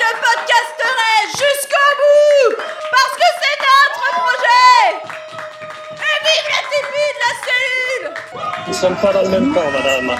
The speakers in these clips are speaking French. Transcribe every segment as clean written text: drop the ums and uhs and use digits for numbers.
je podcasterai jusqu'au bout, parce que c'est notre projet. Et vive la TV de la cellule. Nous ne sommes pas dans le même camp, madame.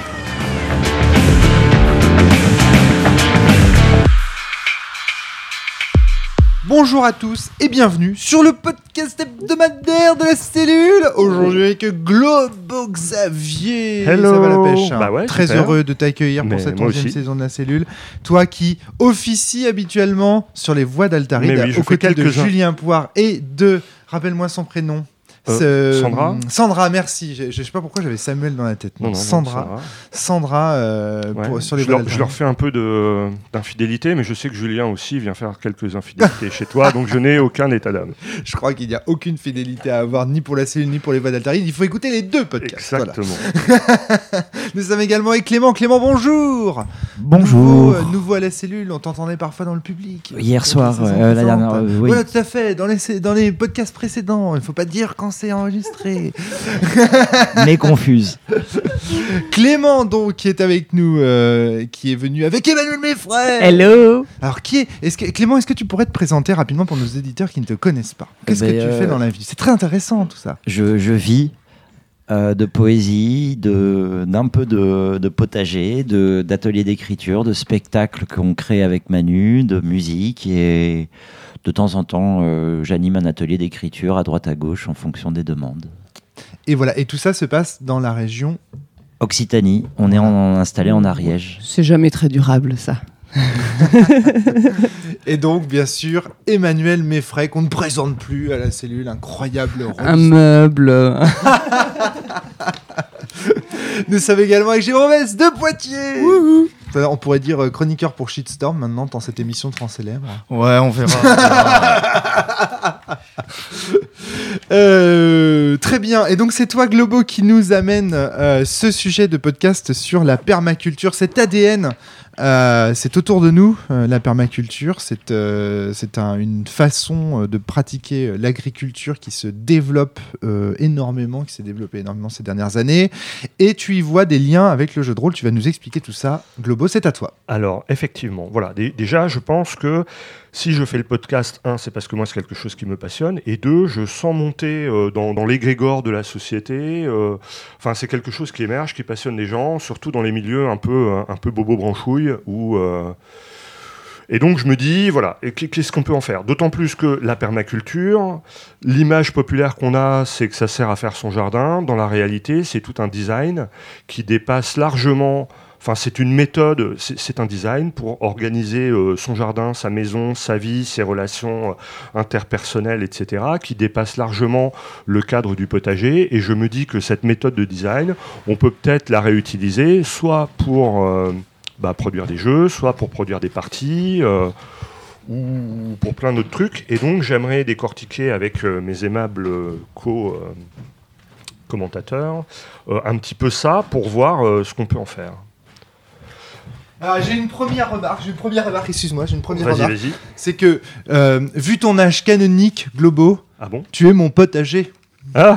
Bonjour à tous et bienvenue sur le podcast hebdomadaire de la cellule. Aujourd'hui avec Globo Xavier. Hello. Ça va la pêche, hein. Bah ouais, Très super. heureux de t'accueillir pour Mais cette moi 11e aussi. saison de la cellule. Toi qui officie habituellement sur les voies d'Altaride Mais oui, je aux fais côtés de quelques-uns. Julien Poire et de... Rappelle-moi son prénom. Sandra. Sandra, merci. Je sais pas pourquoi j'avais Samuel dans la tête. Non, Sandra. Ouais. Sur les je, voies leur, je leur fais un peu d'infidélité, mais je sais que Julien aussi vient faire quelques infidélités chez toi, donc je n'ai aucun état d'âme. Je crois qu'il n'y a aucune fidélité à avoir ni pour la cellule ni pour les voies d'Altaride. Il faut écouter les deux podcasts. Exactement. Voilà. Nous sommes également avec Clément. Clément, bonjour. Bonjour. Nouveau à la cellule. On t'entendait parfois dans le public. Hier soir, Dans les saisons la précédentes. dernière, oui. Voilà, tout à fait. Dans les podcasts précédents. Il ne faut pas dire quand c'est enregistré. mais confuse. Clément, donc, qui est avec nous, qui est venu avec Emmanuel Meffray. Hello. Alors, Clément, est-ce que tu pourrais te présenter rapidement pour nos éditeurs qui ne te connaissent pas? Qu'est-ce que tu fais dans la vie? C'est très intéressant tout ça. Je vis de poésie, d'un peu de potager, d'ateliers d'écriture, de spectacles qu'on crée avec Manu, de musique, et de temps en temps, j'anime un atelier d'écriture à droite à gauche en fonction des demandes. Et voilà, et tout ça se passe dans la région. Occitanie, on est installé en Ariège. C'est jamais très durable, ça. Et donc, bien sûr, Emmanuel Meffray, qu'on ne présente plus à la cellule, incroyable rôle. Un meuble. Nous sommes également avec Jérôme Vess de Poitiers. On pourrait dire chroniqueur pour Shitstorm maintenant, dans cette émission trop célèbre. Ouais, on verra. Très bien. Et donc, c'est toi, Globo, qui nous amène ce sujet de podcast sur la permaculture, cet ADN. C'est autour de nous, la permaculture. C'est une façon de pratiquer l'agriculture qui se développe énormément, qui s'est développée énormément ces dernières années. Et tu y vois des liens avec le jeu de rôle. Tu vas nous expliquer tout ça. Globo, c'est à toi. Alors, effectivement, voilà. Déjà, je pense que si je fais le podcast, c'est parce que moi, c'est quelque chose qui me passionne. Et deux, je sens monter dans l'égrégore de la société. Enfin, c'est quelque chose qui émerge, qui passionne les gens, surtout dans les milieux un peu bobo branchouille. Et donc, je me dis, voilà, qu'est-ce qu'on peut en faire? D'autant plus que la permaculture, l'image populaire qu'on a, c'est que ça sert à faire son jardin. Dans la réalité, c'est tout un design qui dépasse largement... Enfin, c'est une méthode, c'est un design pour organiser son jardin, sa maison, sa vie, ses relations interpersonnelles, etc., qui dépasse largement le cadre du potager. Et je me dis que cette méthode de design, on peut peut-être la réutiliser, soit pour produire des jeux, soit pour produire des parties, ou pour plein d'autres trucs. Et donc, j'aimerais décortiquer avec mes aimables commentateurs un petit peu ça pour voir ce qu'on peut en faire. Alors, j'ai une première remarque, excuse-moi, Vas-y. C'est que, vu ton âge canonique, Globo, Ah bon? tu es mon potager. Oh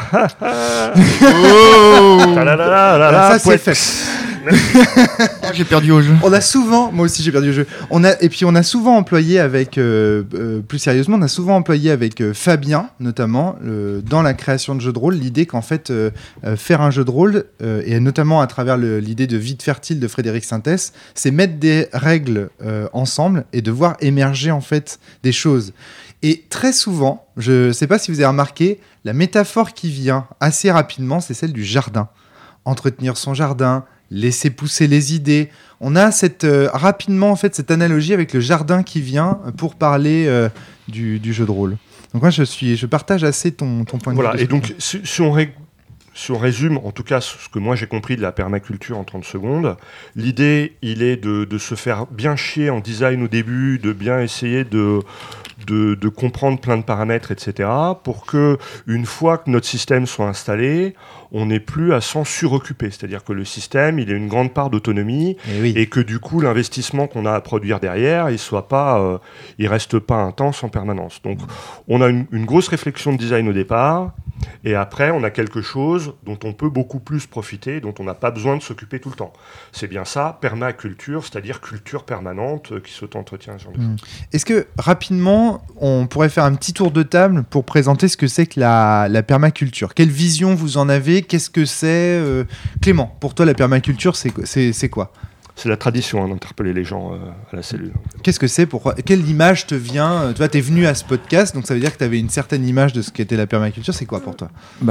Ça, c'est fait. J'ai perdu au jeu. On a souvent, moi aussi j'ai perdu le jeu. On a souvent employé avec, plus sérieusement, on a souvent employé avec Fabien, notamment, dans la création de jeux de rôle, l'idée qu'en fait, faire un jeu de rôle, et notamment à travers l'idée de Vide Fertile de Frédéric Sintès, c'est mettre des règles ensemble et de voir émerger en fait des choses. Et très souvent, je ne sais pas si vous avez remarqué, la métaphore qui vient assez rapidement, c'est celle du jardin. Entretenir son jardin, laisser pousser les idées. On a rapidement en fait cette analogie avec le jardin qui vient pour parler du jeu de rôle. Donc moi je partage assez ton point de vue. Voilà, et donc si on résume, en tout cas ce que moi j'ai compris de la permaculture en 30 secondes, l'idée il est de se faire bien chier en design au début, de bien essayer de de comprendre plein de paramètres, etc., pour que une fois que notre système soit installé, on n'ait plus à s'en suroccuper. C'est-à-dire que le système, il a une grande part d'autonomie et que du coup, l'investissement qu'on a à produire derrière, il reste pas intense en permanence. Donc, on a une grosse réflexion de design au départ. Et après, on a quelque chose dont on peut beaucoup plus profiter, dont on n'a pas besoin de s'occuper tout le temps. C'est bien ça, permaculture, c'est-à-dire culture permanente qui s'auto-entretient. Est-ce que, rapidement, on pourrait faire un petit tour de table pour présenter ce que c'est que la permaculture ? Quelle vision vous en avez ? Qu'est-ce que c'est Clément, pour toi, la permaculture, c'est quoi ? C'est la tradition d'interpeller les gens à la cellule. Qu'est-ce que c'est ? Pourquoi ? Quelle image te vient ? Tu vois, t'es venu à ce podcast, donc ça veut dire que tu avais une certaine image de ce qu'était la permaculture. C'est quoi pour toi ?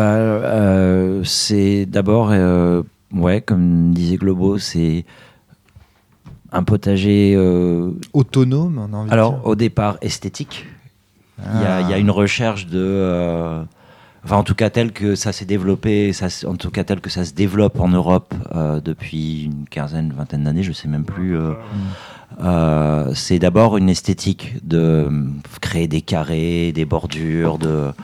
C'est d'abord, comme disait Globo, c'est un potager... autonome, on a envie de dire. Au départ, esthétique. Il y a une recherche de... en tout cas, tel que ça s'est développé, tel que ça se développe en Europe depuis une vingtaine d'années, je ne sais même plus. C'est d'abord une esthétique de créer des carrés, des bordures,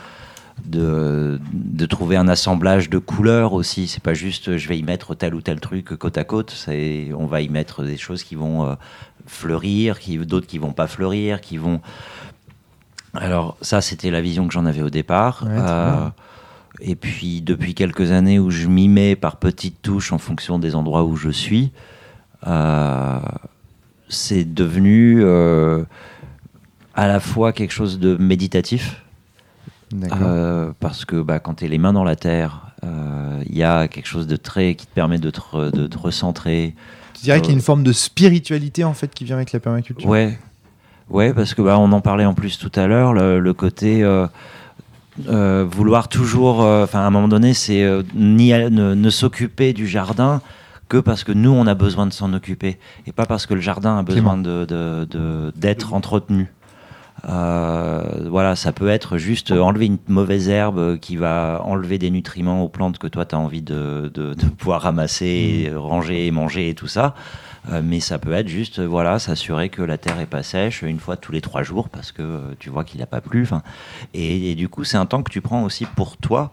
de trouver un assemblage de couleurs aussi. C'est pas juste je vais y mettre tel ou tel truc côte à côte. On va y mettre des choses qui vont fleurir, d'autres qui vont pas fleurir, qui vont... Alors ça, c'était la vision que j'en avais au départ. Et puis depuis quelques années où je m'y mets par petites touches en fonction des endroits où je suis, c'est devenu à la fois quelque chose de méditatif. Parce que quand tu es les mains dans la terre, il y a quelque chose de qui te permet de te recentrer. Tu dirais qu'il y a une forme de spiritualité en fait qui vient avec la permaculture. Ouais, parce que on en parlait en plus tout à l'heure, le côté vouloir toujours, à un moment donné, c'est ne s'occuper du jardin que parce que nous on a besoin de s'en occuper et pas parce que le jardin a besoin d'être entretenu. Ça peut être juste enlever une mauvaise herbe qui va enlever des nutriments aux plantes que toi tu as envie de pouvoir ramasser, ranger et manger et tout ça. Mais ça peut être juste s'assurer que la terre est pas sèche une fois tous les 3 jours parce que tu vois qu'il n'a pas plu. Et du coup, c'est un temps que tu prends aussi pour toi.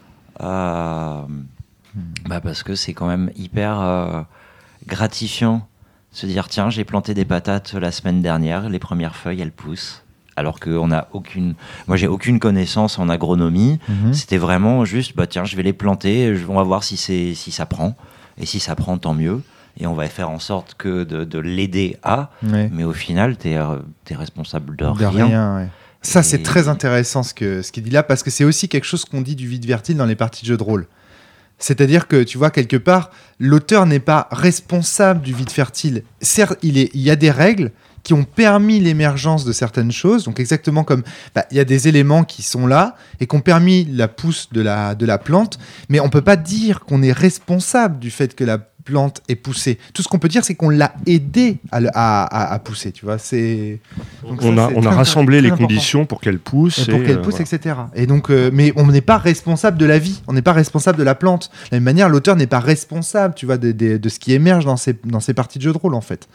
Parce que c'est quand même hyper gratifiant de se dire tiens, j'ai planté des patates la semaine dernière, les premières feuilles elles poussent. Alors qu'on a moi j'ai aucune connaissance en agronomie. C'était vraiment juste tiens, je vais les planter, on va voir si ça prend. Et si ça prend, tant mieux. Et on va faire en sorte que de l'aider mais au final, t'es responsable de rien. Ça, c'est très intéressant ce qu'il dit là, parce que c'est aussi quelque chose qu'on dit du vide-vertile dans les parties de jeux de rôle. C'est-à-dire que, tu vois, quelque part, l'auteur n'est pas responsable du vide-fertile. Certes, il y a des règles qui ont permis l'émergence de certaines choses, donc exactement comme il y a des éléments qui sont là et qui ont permis la pousse de la plante, mais on ne peut pas dire qu'on est responsable du fait que la plante est poussée. Tout ce qu'on peut dire, c'est qu'on l'a aidé à pousser, tu vois. On a rassemblé les conditions pour qu'elle pousse. Etc. Et donc, mais on n'est pas responsable de la vie, on n'est pas responsable de la plante. De la même manière, l'auteur n'est pas responsable, tu vois, de ce qui émerge dans ces parties de jeux de rôle, en fait.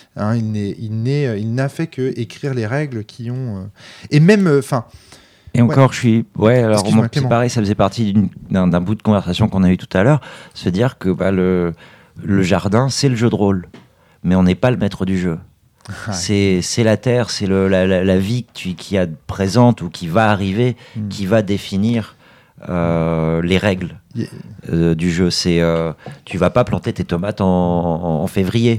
Il n'a fait que écrire les règles qui ont... Et même... Et encore, c'est pareil, ça faisait partie d'un bout de conversation qu'on a eu tout à l'heure, se dire que le jardin, c'est le jeu de rôle, mais on n'est pas le maître du jeu. C'est la terre, c'est la vie qui est présente ou qui va arriver, qui va définir les règles du jeu. Tu vas pas planter tes tomates en février.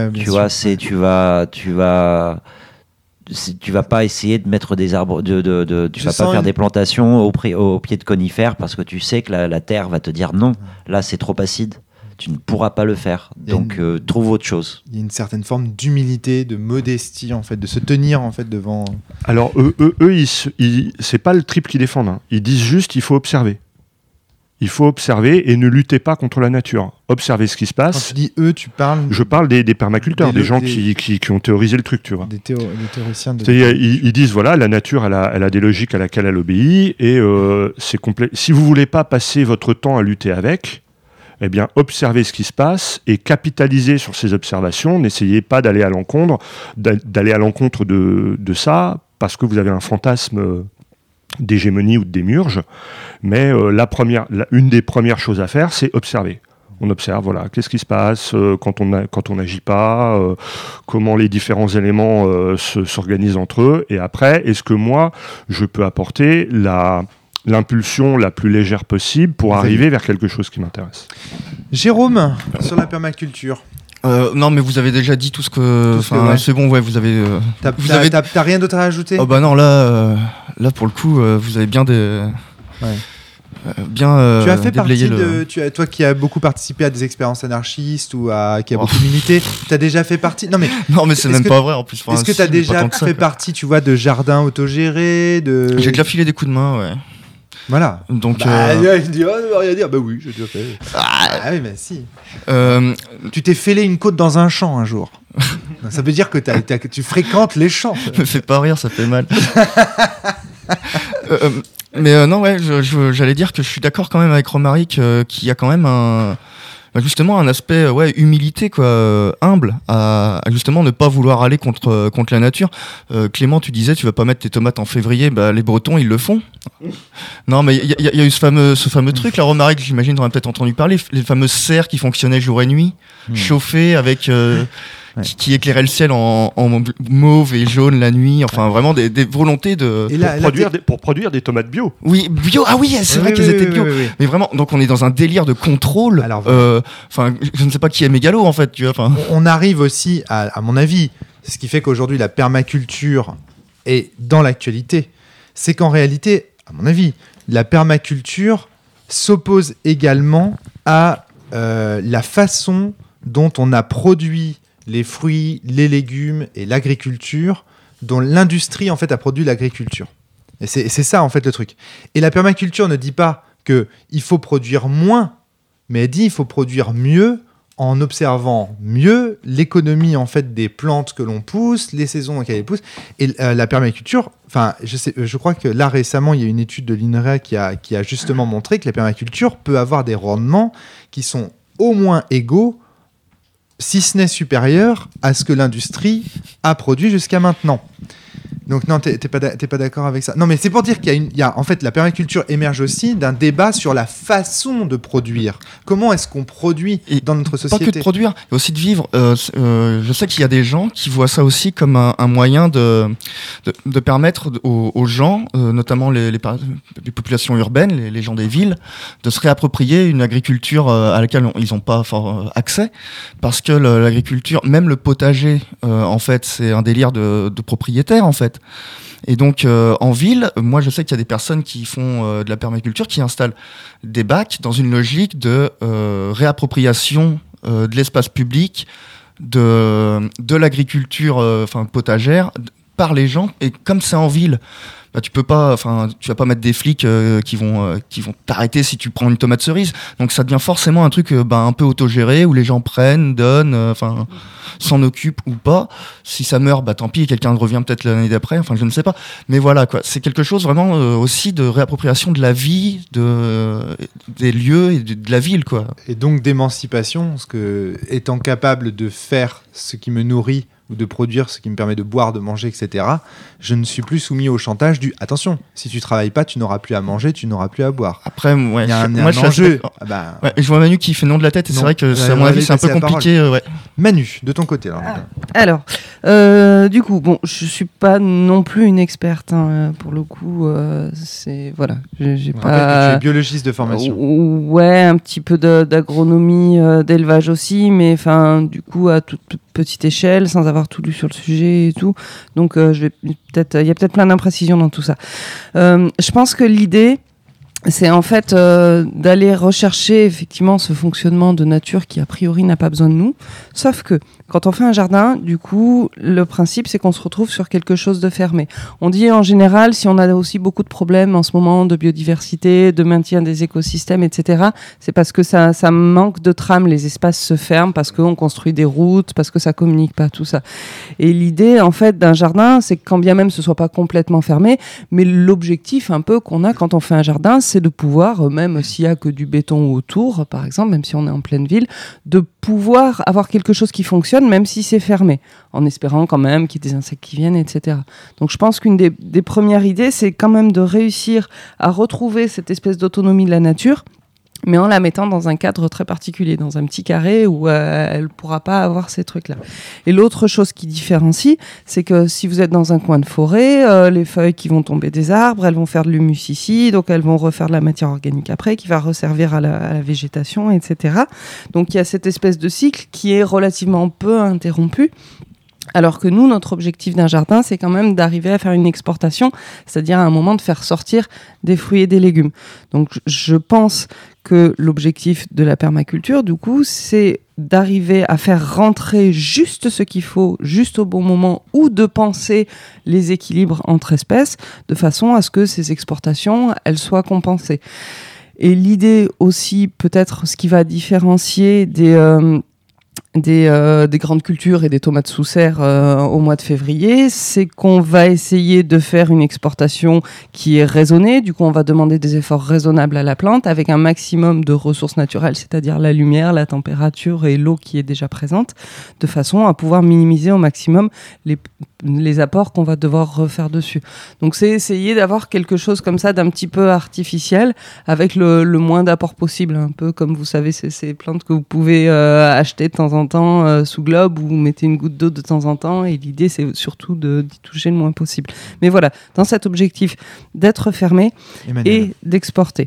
Tu vas pas essayer de mettre des arbres, tu vas pas faire des plantations au pied de conifères parce que tu sais que la terre va te dire non, là c'est trop acide, tu ne pourras pas le faire. Donc trouve autre chose. Il y a une certaine forme d'humilité, de modestie en fait, de se tenir en fait devant. Alors eux c'est pas le trip qu'ils défendent. Ils disent juste il faut observer. Il faut observer et ne lutter pas contre la nature. Observer ce qui se passe. Quand tu dis eux, tu parles... Je parle des permaculteurs, des gens qui ont théorisé le truc, tu vois. Des théoriciens. Ils disent, voilà, la nature, elle a des logiques à laquelle elle obéit, et c'est complet. Si vous voulez pas passer votre temps à lutter avec, eh bien, observez ce qui se passe et capitalisez sur ces observations. N'essayez pas d'aller à l'encontre de ça parce que vous avez un fantasme d'hégémonie ou de démiurge, mais une des premières choses à faire, c'est observer. On observe, voilà, qu'est-ce qui se passe quand on n'agit pas, comment les différents éléments s'organisent entre eux, et après, est-ce que moi, je peux apporter l'impulsion la plus légère possible pour arriver vers quelque chose qui m'intéresse. Jérôme, sur la permaculture. Non, mais vous avez déjà dit tout ce que. ouais. C'est bon, ouais, vous avez. T'as rien d'autre à rajouter? Oh bah non, là pour le coup, vous avez bien des. Ouais. Bien. Tu as fait partie le... toi qui as beaucoup participé à des expériences anarchistes ou qui a beaucoup milité, tu as déjà fait partie. Non mais c'est même pas vrai en plus. Est-ce que tu as déjà fait partie, tu vois, de jardins autogérés, de. J'ai déjà filé des coups de main, ouais. Voilà. Donc. Il dit rien dire. Bah oui, j'ai déjà fait. Ah oui, mais si. Tu t'es fêlé une côte dans un champ un jour. Ça veut dire que tu fréquentes les champs. Me fais pas rire, ça fait mal. Mais non, ouais, j'allais dire que je suis d'accord quand même avec Romaric qu'il y a quand même justement un aspect humilité, quoi, humble, à justement ne pas vouloir aller contre la nature. Clément, tu disais tu vas pas mettre tes tomates en février, les Bretons ils le font. Non, mais il y a eu ce fameux truc là, Romaric, j'imagine tu en as peut-être entendu parler, les fameuses serres qui fonctionnaient jour et nuit, chauffées avec qui éclairait le ciel en mauve et jaune la nuit, enfin vraiment des volontés de pour produire des tomates bio. Oui, bio. Ah oui, c'est vrai qu'elles étaient bio. Oui. Mais vraiment, donc on est dans un délire de contrôle. Alors, enfin, je ne sais pas qui est mégalo en fait, tu vois. On arrive aussi à mon avis, ce qui fait qu'aujourd'hui la permaculture est dans l'actualité, c'est qu'en réalité, à mon avis, la permaculture s'oppose également à la façon dont on a produit les fruits, les légumes et l'agriculture, dont l'industrie en fait a produit l'agriculture. Et c'est ça en fait le truc. Et la permaculture ne dit pas qu'il faut produire moins, mais elle dit qu'il faut produire mieux en observant mieux l'économie en fait des plantes que l'on pousse, les saisons dans lesquelles elles poussent. Et la permaculture, enfin, je crois que là récemment il y a une étude de l'INRA qui a justement montré que la permaculture peut avoir des rendements qui sont au moins égaux, si ce n'est supérieur à ce que l'industrie a produit jusqu'à maintenant. Donc non, t'es pas d'accord avec ça. Non, mais c'est pour dire qu'il y a en fait, la permaculture émerge aussi d'un débat sur la façon de produire. Comment est-ce qu'on produit dans notre société ? Pas que de produire, mais aussi de vivre. Je sais qu'il y a des gens qui voient ça aussi comme un moyen de permettre aux gens, notamment les populations urbaines, les gens des villes, de se réapproprier une agriculture à laquelle ils n'ont pas fort accès, parce que l'agriculture, même le potager, en fait, c'est un délire de propriétaire, en fait. Et donc en ville, moi je sais qu'il y a des personnes qui font de la permaculture, qui installent des bacs dans une logique de réappropriation de l'espace public, de l'agriculture potagère par les gens. Et comme c'est en ville, tu vas pas mettre des flics qui vont t'arrêter si tu prends une tomate cerise. Donc ça devient forcément un truc un peu autogéré où les gens prennent, donnent, s'en occupent ou pas. Si ça meurt, tant pis, quelqu'un revient peut-être l'année d'après. Je ne sais pas. Mais voilà, quoi. C'est quelque chose vraiment aussi de réappropriation de la vie, des lieux et de la ville, quoi. Et donc d'émancipation, parce que étant capable de faire ce qui me nourrit ou de produire ce qui me permet de boire, de manger, etc., je ne suis plus soumis au chantage du « attention, si tu travailles pas, tu n'auras plus à manger, tu n'auras plus à boire ». Après, il y a un enjeu. Je vois Manu qui fait non de la tête, et c'est vrai que à mon avis, c'est un peu compliqué. Manu, de ton côté. Alors, du coup, je suis pas non plus une experte, pour le coup. C'est voilà, j'ai pas. Tu es biologiste de formation. Ouais, un petit peu d'agronomie, d'élevage aussi, mais du coup à toute petite échelle, sans avoir tout lu sur le sujet et tout. Donc, il y a peut-être plein d'imprécisions dans tout ça. Je pense que l'idée, c'est en fait d'aller rechercher effectivement ce fonctionnement de nature qui a priori n'a pas besoin de nous. Sauf que quand on fait un jardin, du coup, le principe c'est qu'on se retrouve sur quelque chose de fermé. On dit en général, si on a aussi beaucoup de problèmes en ce moment de biodiversité, de maintien des écosystèmes, etc., c'est parce que ça manque de trame, les espaces se ferment parce qu'on construit des routes, parce que ça communique pas, tout ça. Et l'idée en fait d'un jardin, c'est que quand bien même ce soit pas complètement fermé, mais l'objectif un peu qu'on a quand on fait un jardin, c'est de pouvoir, même s'il y a que du béton autour, par exemple, même si on est en pleine ville, de pouvoir avoir quelque chose qui fonctionne, fonctionne, même si c'est fermé, en espérant quand même qu'il y ait des insectes qui viennent, etc. Donc je pense qu'une des premières idées, c'est quand même de réussir à retrouver cette espèce d'autonomie de la nature, mais en la mettant dans un cadre très particulier, dans un petit carré où elle ne pourra pas avoir ces trucs-là. Et l'autre chose qui différencie, c'est que si vous êtes dans un coin de forêt, les feuilles qui vont tomber des arbres, elles vont faire de l'humus ici, donc elles vont refaire de la matière organique après, qui va resservir à la végétation, etc. Donc il y a cette espèce de cycle qui est relativement peu interrompu. Alors que nous, notre objectif d'un jardin, c'est quand même d'arriver à faire une exportation, c'est-à-dire à un moment de faire sortir des fruits et des légumes. Donc je pense que l'objectif de la permaculture, du coup, c'est d'arriver à faire rentrer juste ce qu'il faut, juste au bon moment, ou de penser les équilibres entre espèces, de façon à ce que ces exportations, elles soient compensées. Et l'idée aussi, peut-être, ce qui va différencier des grandes cultures et des tomates sous serre au mois de février, c'est qu'on va essayer de faire une exportation qui est raisonnée. Du coup, on va demander des efforts raisonnables à la plante avec un maximum de ressources naturelles, c'est-à-dire la lumière, la température et l'eau qui est déjà présente, de façon à pouvoir minimiser au maximum les apports qu'on va devoir refaire dessus. Donc c'est essayer d'avoir quelque chose comme ça d'un petit peu artificiel avec le moins d'apports possible, un peu comme vous savez ces plantes que vous pouvez acheter de temps en temps sous globe, où vous mettez une goutte d'eau de temps en temps, et l'idée c'est surtout d'y toucher le moins possible. Mais voilà, dans cet objectif d'être fermé et d'exporter.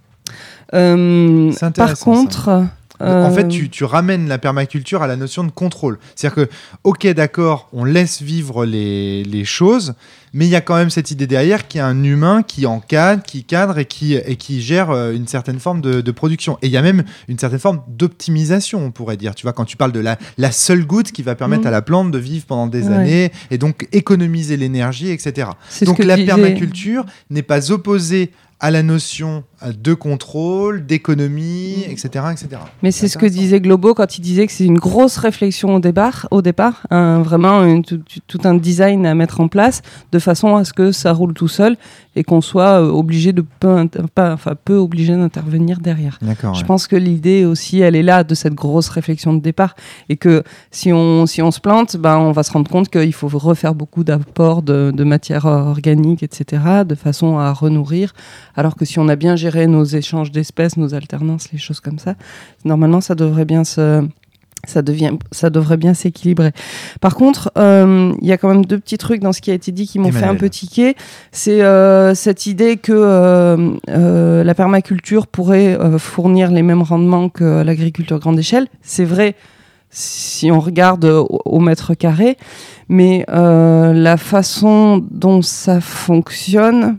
Par contre... En fait, tu ramènes la permaculture à la notion de contrôle. C'est-à-dire que, ok, d'accord, on laisse vivre les choses, mais il y a quand même cette idée derrière qu'il y a un humain qui encadre, qui cadre et qui gère une certaine forme de production. Et il y a même une certaine forme d'optimisation, on pourrait dire. Tu vois, quand tu parles de la seule goutte qui va permettre à la plante de vivre pendant des années et donc économiser l'énergie, etc. Donc la permaculture n'est pas opposée à la notion de contrôle, d'économie, etc., etc. Mais c'est ce que disait Globo quand il disait que c'est une grosse réflexion au départ, vraiment tout un design à mettre en place de façon à ce que ça roule tout seul et qu'on soit obligé peu obligé d'intervenir derrière. Je pense que l'idée aussi, elle est là de cette grosse réflexion de départ, et que si on se plante, on va se rendre compte qu'il faut refaire beaucoup d'apports de matière organique, etc., de façon à renourrir, alors que si on a bien géré nos échanges d'espèces, nos alternances, les choses comme ça, normalement ça devrait bien s'équilibrer. Par contre, il y a quand même deux petits trucs dans ce qui a été dit qui m'ont fait un peu tiquer. C'est cette idée que la permaculture pourrait fournir les mêmes rendements que l'agriculture grande échelle. C'est vrai si on regarde au mètre carré, mais la façon dont ça fonctionne,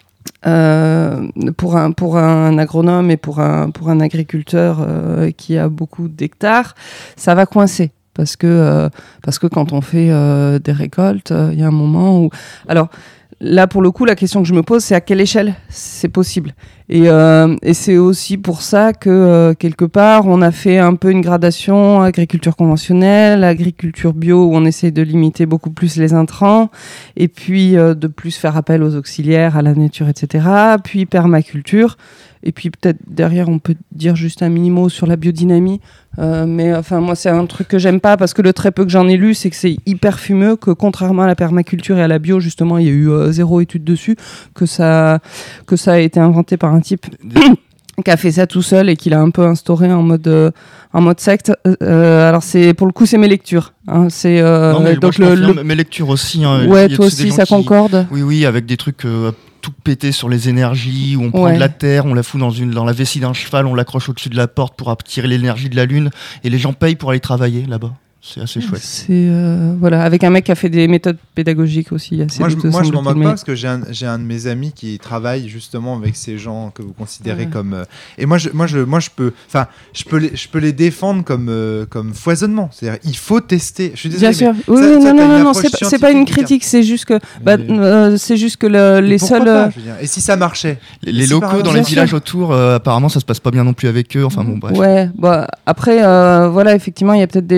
pour un agronome et pour un agriculteur qui a beaucoup d'hectares, ça va coincer. Parce que quand on fait des récoltes, il y a un moment où... Alors, là, pour le coup, la question que je me pose, c'est à quelle échelle c'est possible. Et c'est aussi pour ça que, quelque part, on a fait un peu une gradation agriculture conventionnelle, agriculture bio, où on essaye de limiter beaucoup plus les intrants, et puis de plus faire appel aux auxiliaires, à la nature, etc. Puis permaculture. Et puis peut-être derrière, on peut dire juste un mini-mot sur la biodynamie. Mais enfin, moi, c'est un truc que j'aime pas, parce que le très peu que j'en ai lu, c'est que c'est hyper fumeux, que contrairement à la permaculture et à la bio, justement, il y a eu zéro étude dessus, que ça a été inventé par un type qui a fait ça tout seul et qu'il a un peu instauré en mode secte. Alors pour le coup, c'est mes lectures. Hein, c'est non, mais donc mes lectures aussi. Hein, ouais, toi aussi, ça concorde. Oui, avec des trucs tout pété sur les énergies, où on prend de la terre, on la fout dans la vessie d'un cheval, on l'accroche au-dessus de la porte pour attirer l'énergie de la lune, et les gens payent pour aller travailler là-bas. C'est assez chouette. C'est voilà, avec un mec qui a fait des méthodes pédagogiques aussi. Moi, je m'en moque pas, parce que j'ai un de mes amis qui travaille justement avec ces gens que vous considérez comme. Et moi, je peux les défendre comme foisonnement. C'est-à-dire, il faut tester. Je suis désolé. Bien sûr. Non, c'est pas une critique. C'est juste que les seuls. Pas, et si ça marchait, les locaux dans les villages autour, apparemment, ça se passe pas bien non plus avec eux. Enfin bon, bref. Ouais. Bah après, voilà, effectivement, il y a peut-être des gens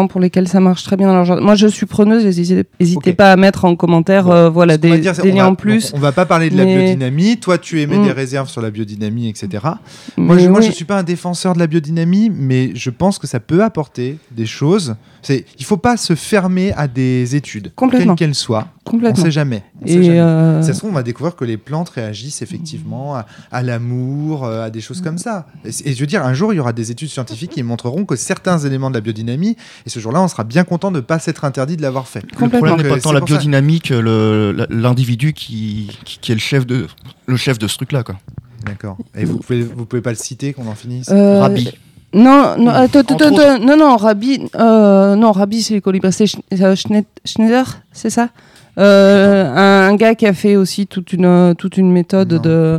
gens pour lesquels ça marche très bien dans leur jardin. Moi, je suis preneuse, n'hésitez Ok. pas à mettre en commentaire Ce qu'on va des dire, c'est- liens va- en plus. On va pas parler de la mais- biodynamie. Toi, tu émets Mm. des réserves sur la biodynamie, etc. Moi, Mais je oui. suis pas un défenseur de la biodynamie, mais je pense que ça peut apporter des choses. Il faut pas se fermer à des études, Complètement. quelles qu'elles soient. On Complètement. sait jamais. On sait Et jamais. Ça se trouve, on va découvrir que les plantes réagissent effectivement à l'amour, à des choses comme ça. Et je veux dire, un jour, il y aura des études scientifiques qui montreront que certains éléments de la biodynamie, et ce jour-là, on sera bien content de ne pas s'être interdit de l'avoir fait. Le problème Donc, n'est pas tant c'est la pour ça. biodynamie que l'individu qui est le chef de ce truc-là, quoi. D'accord. Et vous pouvez pas le citer, qu'on en finisse Rabbi. Non, attends, Entre autres. non, Rabbi, c'est les colibris. C'est Schneider, c'est ça un gars qui a fait aussi toute une méthode Non. de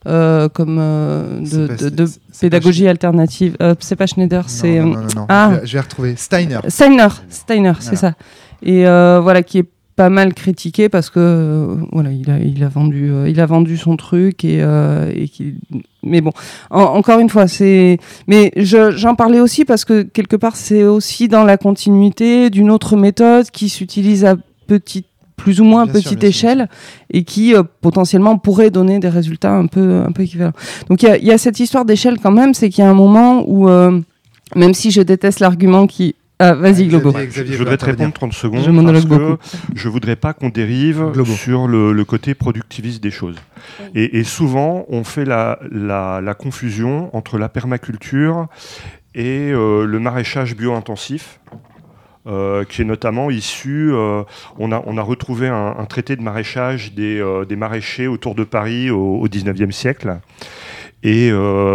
C'est pas- de c'est pas pédagogie alternative. C'est pas Schneider, c'est Non. Ah. Je vais retrouver. Steiner. Steiner, c'est ça. Et voilà, qui est pas mal critiqué parce que voilà, il a vendu son truc et mais bon, encore une fois, mais j'en parlais aussi parce que quelque part c'est aussi dans la continuité d'une autre méthode qui s'utilise à plus ou moins Bien sûr, petite bien sûr. échelle et qui potentiellement pourrait donner des résultats un peu équivalents. Donc il y a cette histoire d'échelle quand même, c'est qu'il y a un moment où même si je déteste l'argument qui vas-y Globo. Xavier Je voudrais te répondre 30 secondes Je monologue parce que beaucoup. je voudrais pas qu'on dérive Globo. sur le côté productiviste des choses. Et souvent, on fait la confusion entre la permaculture et le maraîchage bio-intensif. Qui est notamment issu, on a retrouvé un traité de maraîchage des maraîchers autour de Paris au 19e siècle. Et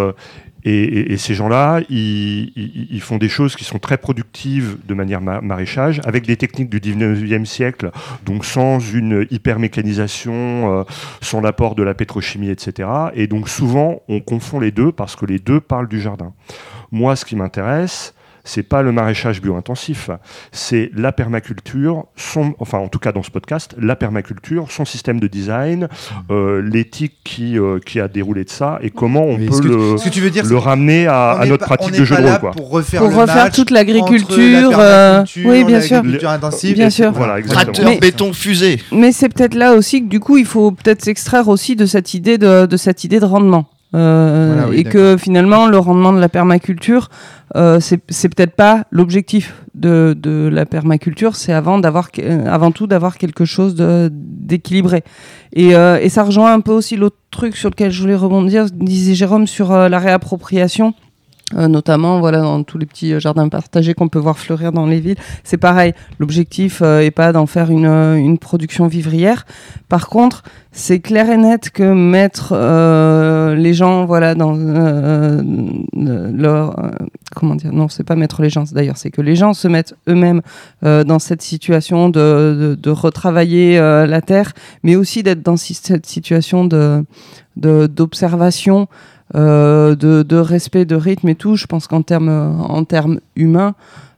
ces gens-là, ils font des choses qui sont très productives de manière maraîchage, avec des techniques du 19e siècle, donc sans une hyper-mécanisation, sans l'apport de la pétrochimie, etc. Et donc souvent, on confond les deux parce que les deux parlent du jardin. Moi, ce qui m'intéresse, c'est pas le maraîchage bio-intensif, c'est la permaculture, enfin en tout cas dans ce podcast, la permaculture, son système de design, l'éthique qui a déroulé de ça et comment on Mais peut ce que tu veux dire, le ramener à notre pratique de jeu de rôle. Quoi. Pour refaire, Pour le refaire match toute l'agriculture, entre la permaculture, oui, bien sûr. l'agriculture intensive. Bien et- sûr. Voilà, exactement. Tracteur, Mais- béton, fusée. Mais c'est peut-être là aussi que du coup, il faut peut-être s'extraire aussi de cette idée de rendement. Voilà, oui, et que finalement, le rendement de la permaculture, c'est peut-être pas l'objectif de la permaculture, c'est avant tout d'avoir quelque chose d'équilibré. Et ça rejoint un peu aussi l'autre truc sur lequel je voulais rebondir, disait Jérôme, sur la réappropriation. Notamment voilà, dans tous les petits jardins partagés qu'on peut voir fleurir dans les villes. C'est pareil, l'objectif n'est pas d'en faire une production vivrière. Par contre, c'est clair et net que mettre les gens voilà, dans leur... comment dire ? Non, c'est pas mettre les gens, d'ailleurs, c'est que les gens se mettent eux-mêmes dans cette situation de retravailler la terre, mais aussi d'être dans cette situation d'observation, de respect de rythme et tout. Je pense qu'en termes humains,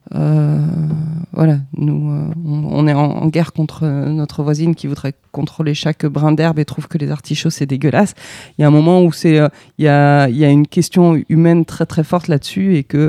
voilà, nous on est en guerre contre notre voisine qui voudrait contrôler chaque brin d'herbe et trouve que les artichauts c'est dégueulasse. Il y a un moment où il y a une question humaine très très forte là-dessus et que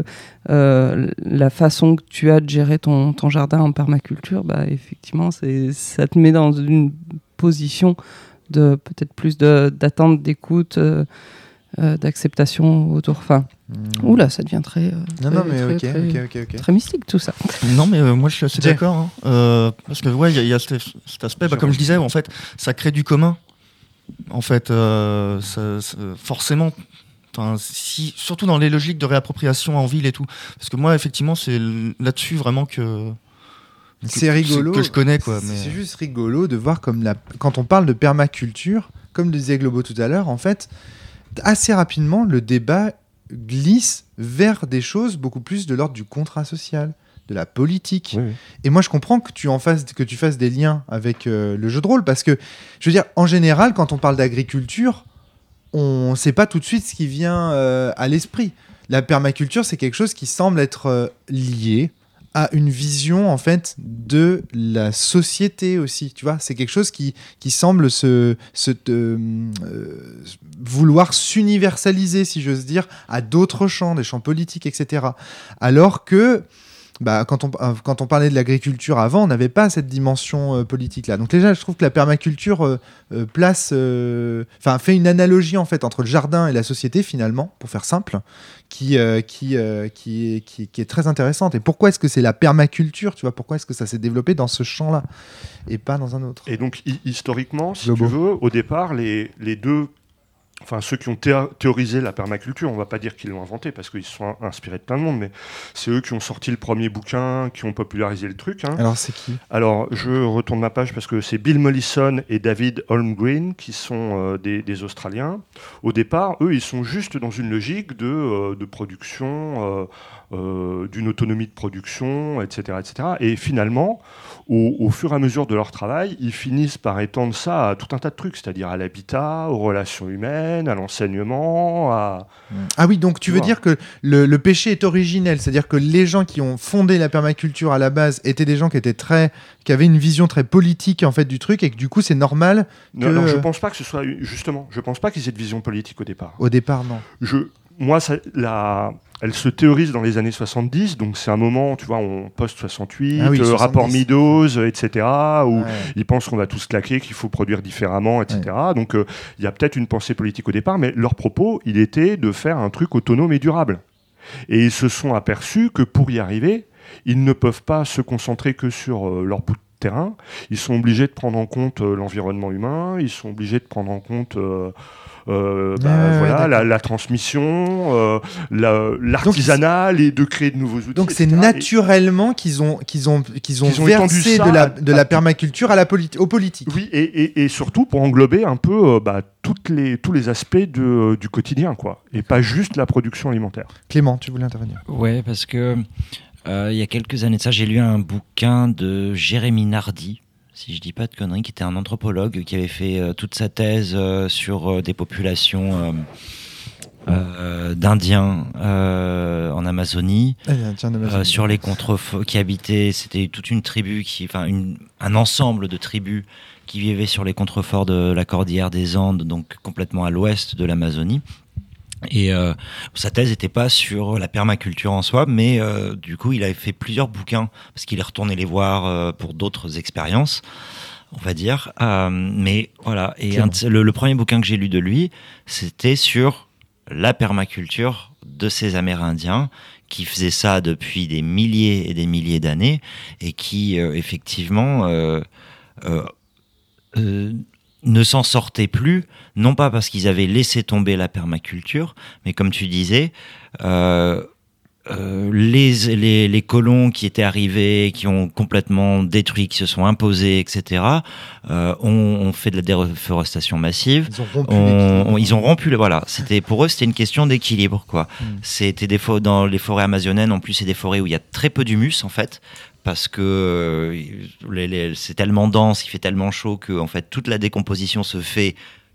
la façon que tu as de gérer ton jardin en permaculture, bah effectivement ça te met dans une position de peut-être plus d'attente, d'écoute, d'acceptation autour. Enfin, oula, ça devient très. Non, mais très, ok. très mystique tout ça. Non, mais moi je suis assez Jay. d'accord. Hein. Parce que ouais, il y a cet aspect, comme je disais, en fait, ça crée du commun. En fait, forcément, surtout dans les logiques de réappropriation en ville et tout. Parce que moi, effectivement, c'est là-dessus vraiment que C'est rigolo. que je connais, quoi. Mais... C'est juste rigolo de voir quand on parle de permaculture, comme le disait Globo tout à l'heure, en fait, assez rapidement, le débat glisse vers des choses beaucoup plus de l'ordre du contrat social, de la politique. Oui. Et moi, je comprends que tu fasses des liens avec le jeu de rôle, parce que, je veux dire, en général, quand on parle d'agriculture, on ne sait pas tout de suite ce qui vient à l'esprit. La permaculture, c'est quelque chose qui semble être lié à une vision, en fait, de la société aussi, tu vois. C'est quelque chose qui semble vouloir s'universaliser, si j'ose dire, à d'autres champs, des champs politiques, etc. Alors que quand on parlait de l'agriculture avant, on n'avait pas cette dimension politique-là. Donc déjà, je trouve que la permaculture fait une analogie en fait entre le jardin et la société finalement, pour faire simple, qui est très intéressante. Et pourquoi est-ce que c'est la permaculture, tu vois, pourquoi est-ce que ça s'est développé dans ce champ-là et pas dans un autre? Et donc historiquement, si tu veux, au départ, les deux, enfin ceux qui ont théorisé la permaculture, on va pas dire qu'ils l'ont inventé parce qu'ils se sont inspirés de plein de monde, mais c'est eux qui ont sorti le premier bouquin, qui ont popularisé le truc. Alors c'est qui? Alors je retourne ma page parce que c'est Bill Mollison et David Holmgreen qui sont des Australiens. Au départ, eux, ils sont juste dans une logique de production, d'une autonomie de production, etc., etc. Et finalement, au fur et à mesure de leur travail, ils finissent par étendre ça à tout un tas de trucs, c'est-à-dire à l'habitat, aux relations humaines, à l'enseignement, à... Ah oui, donc tu veux dire que le péché est originel, c'est-à-dire que les gens qui ont fondé la permaculture à la base étaient des gens qui avaient une vision très politique en fait du truc, et que du coup c'est normal que... Non, je pense pas que ce soit... Justement, je pense pas qu'ils aient de vision politique au départ. Au départ, non. Elle se théorise dans les années 70, donc c'est un moment, tu vois, on post-68, rapport 70. Meadows, etc., où ils pensent qu'on va tous claquer, qu'il faut produire différemment, etc. Ouais. Donc il y a peut-être une pensée politique au départ, mais leur propos, il était de faire un truc autonome et durable. Et ils se sont aperçus que pour y arriver, ils ne peuvent pas se concentrer que sur leur bout de terrain, ils sont obligés de prendre en compte l'environnement humain, ils sont obligés de prendre en compte... la transmission, l'artisanat, de créer de nouveaux outils. Donc etc. c'est naturellement qu'ils ont versé de la permaculture aux politiques. Oui, et surtout pour englober un peu tous les aspects du quotidien, quoi, et pas juste la production alimentaire. Clément, tu voulais intervenir? Ouais, parce que il y a quelques années de ça, j'ai lu un bouquin de Jérémy Nardi, si je dis pas de conneries, qui était un anthropologue qui avait fait toute sa thèse sur des populations d'Indiens en Amazonie, sur les contreforts qui habitaient, c'était toute une tribu, un ensemble de tribus qui vivaient sur les contreforts de la cordillère des Andes, donc complètement à l'ouest de l'Amazonie. Et sa thèse n'était pas sur la permaculture en soi, mais du coup, il avait fait plusieurs bouquins, parce qu'il est retourné les voir pour d'autres expériences, on va dire. Mais voilà, et le premier bouquin que j'ai lu de lui, c'était sur la permaculture de ces Amérindiens, qui faisaient ça depuis des milliers et des milliers d'années, et qui, effectivement... ne s'en sortaient plus, non pas parce qu'ils avaient laissé tomber la permaculture, mais comme tu disais, les colons qui étaient arrivés, qui ont complètement détruit, qui se sont imposés, etc., ont fait de la déforestation massive. Ils ont rompu pour eux, c'était une question d'équilibre, quoi. C'était dans les forêts amazoniennes, en plus, c'est des forêts où il y a très peu d'humus, en fait, parce que c'est tellement dense, il fait tellement chaud que en fait toute la décomposition se fait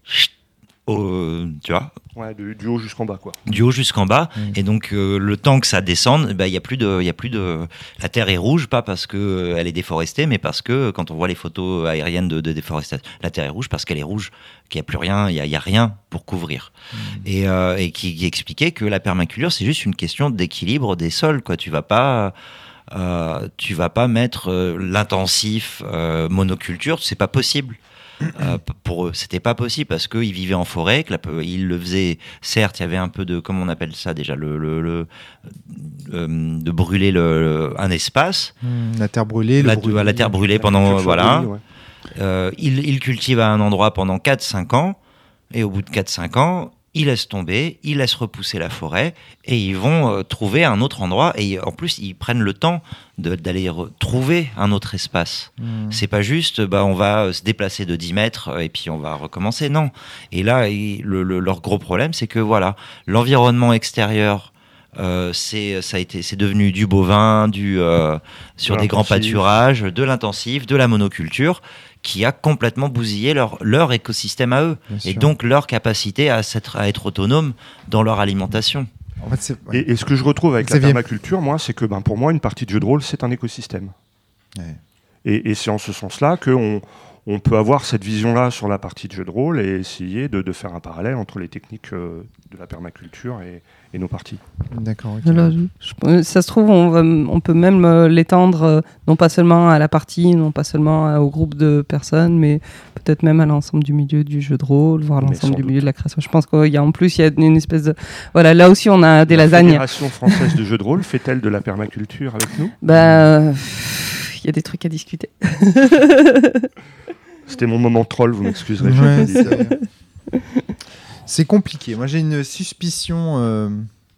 tu vois, du haut jusqu'en bas, quoi. Du haut jusqu'en bas, et donc le temps que ça descende, il y a plus de la terre est rouge, pas parce que elle est déforestée, mais parce que quand on voit les photos aériennes de déforestation, la terre est rouge parce qu'elle est rouge, qu'il n'y a plus rien, il y a rien pour couvrir. Et qui expliquait que la permaculture, c'est juste une question d'équilibre des sols, quoi. Tu vas pas mettre l'intensif monoculture, c'est pas possible. Pour eux, c'était pas possible parce qu'ils vivaient en forêt, ils le faisaient. Certes, il y avait un peu de, comment on appelle ça déjà, de brûler un espace. La terre brûlée. La terre brûlée pendant, voilà. Ils cultivent à un endroit pendant 4-5 ans, et au bout de 4-5 ans, ils laissent tomber, ils laissent repousser la forêt, et ils vont trouver un autre endroit, et en plus ils prennent le temps d'aller trouver un autre espace. C'est pas juste on va se déplacer de 10 mètres et puis on va recommencer, non. Et là leur gros problème, c'est que l'environnement extérieur, c'est devenu du bovin, sur des grands pâturages, de l'intensif, de la monoculture, qui a complètement bousillé leur écosystème à eux, et donc leur capacité à être autonome dans leur alimentation. En fait, et ce que je retrouve avec la permaculture, moi, c'est que pour moi, une partie de jeu de rôle, c'est un écosystème. Ouais. Et c'est en ce sens-là qu'on on peut avoir cette vision-là sur la partie de jeu de rôle et essayer de faire un parallèle entre les techniques de la permaculture et nos parties. D'accord. ok. Alors, ça se trouve, on peut même l'étendre, non pas seulement à la partie, non pas seulement au groupe de personnes, mais peut-être même à l'ensemble du milieu du jeu de rôle, voire Mais l'ensemble sans du doute. milieu de la création. Je pense qu'il y a en plus, il y a une espèce de... Voilà, là aussi, on a des La lasagnes. Fédération française de jeu de rôle fait-elle de la permaculture avec nous ? Il y a des trucs à discuter. C'était mon moment troll, vous m'excuserez. Ouais, c'est compliqué. Moi, j'ai une suspicion.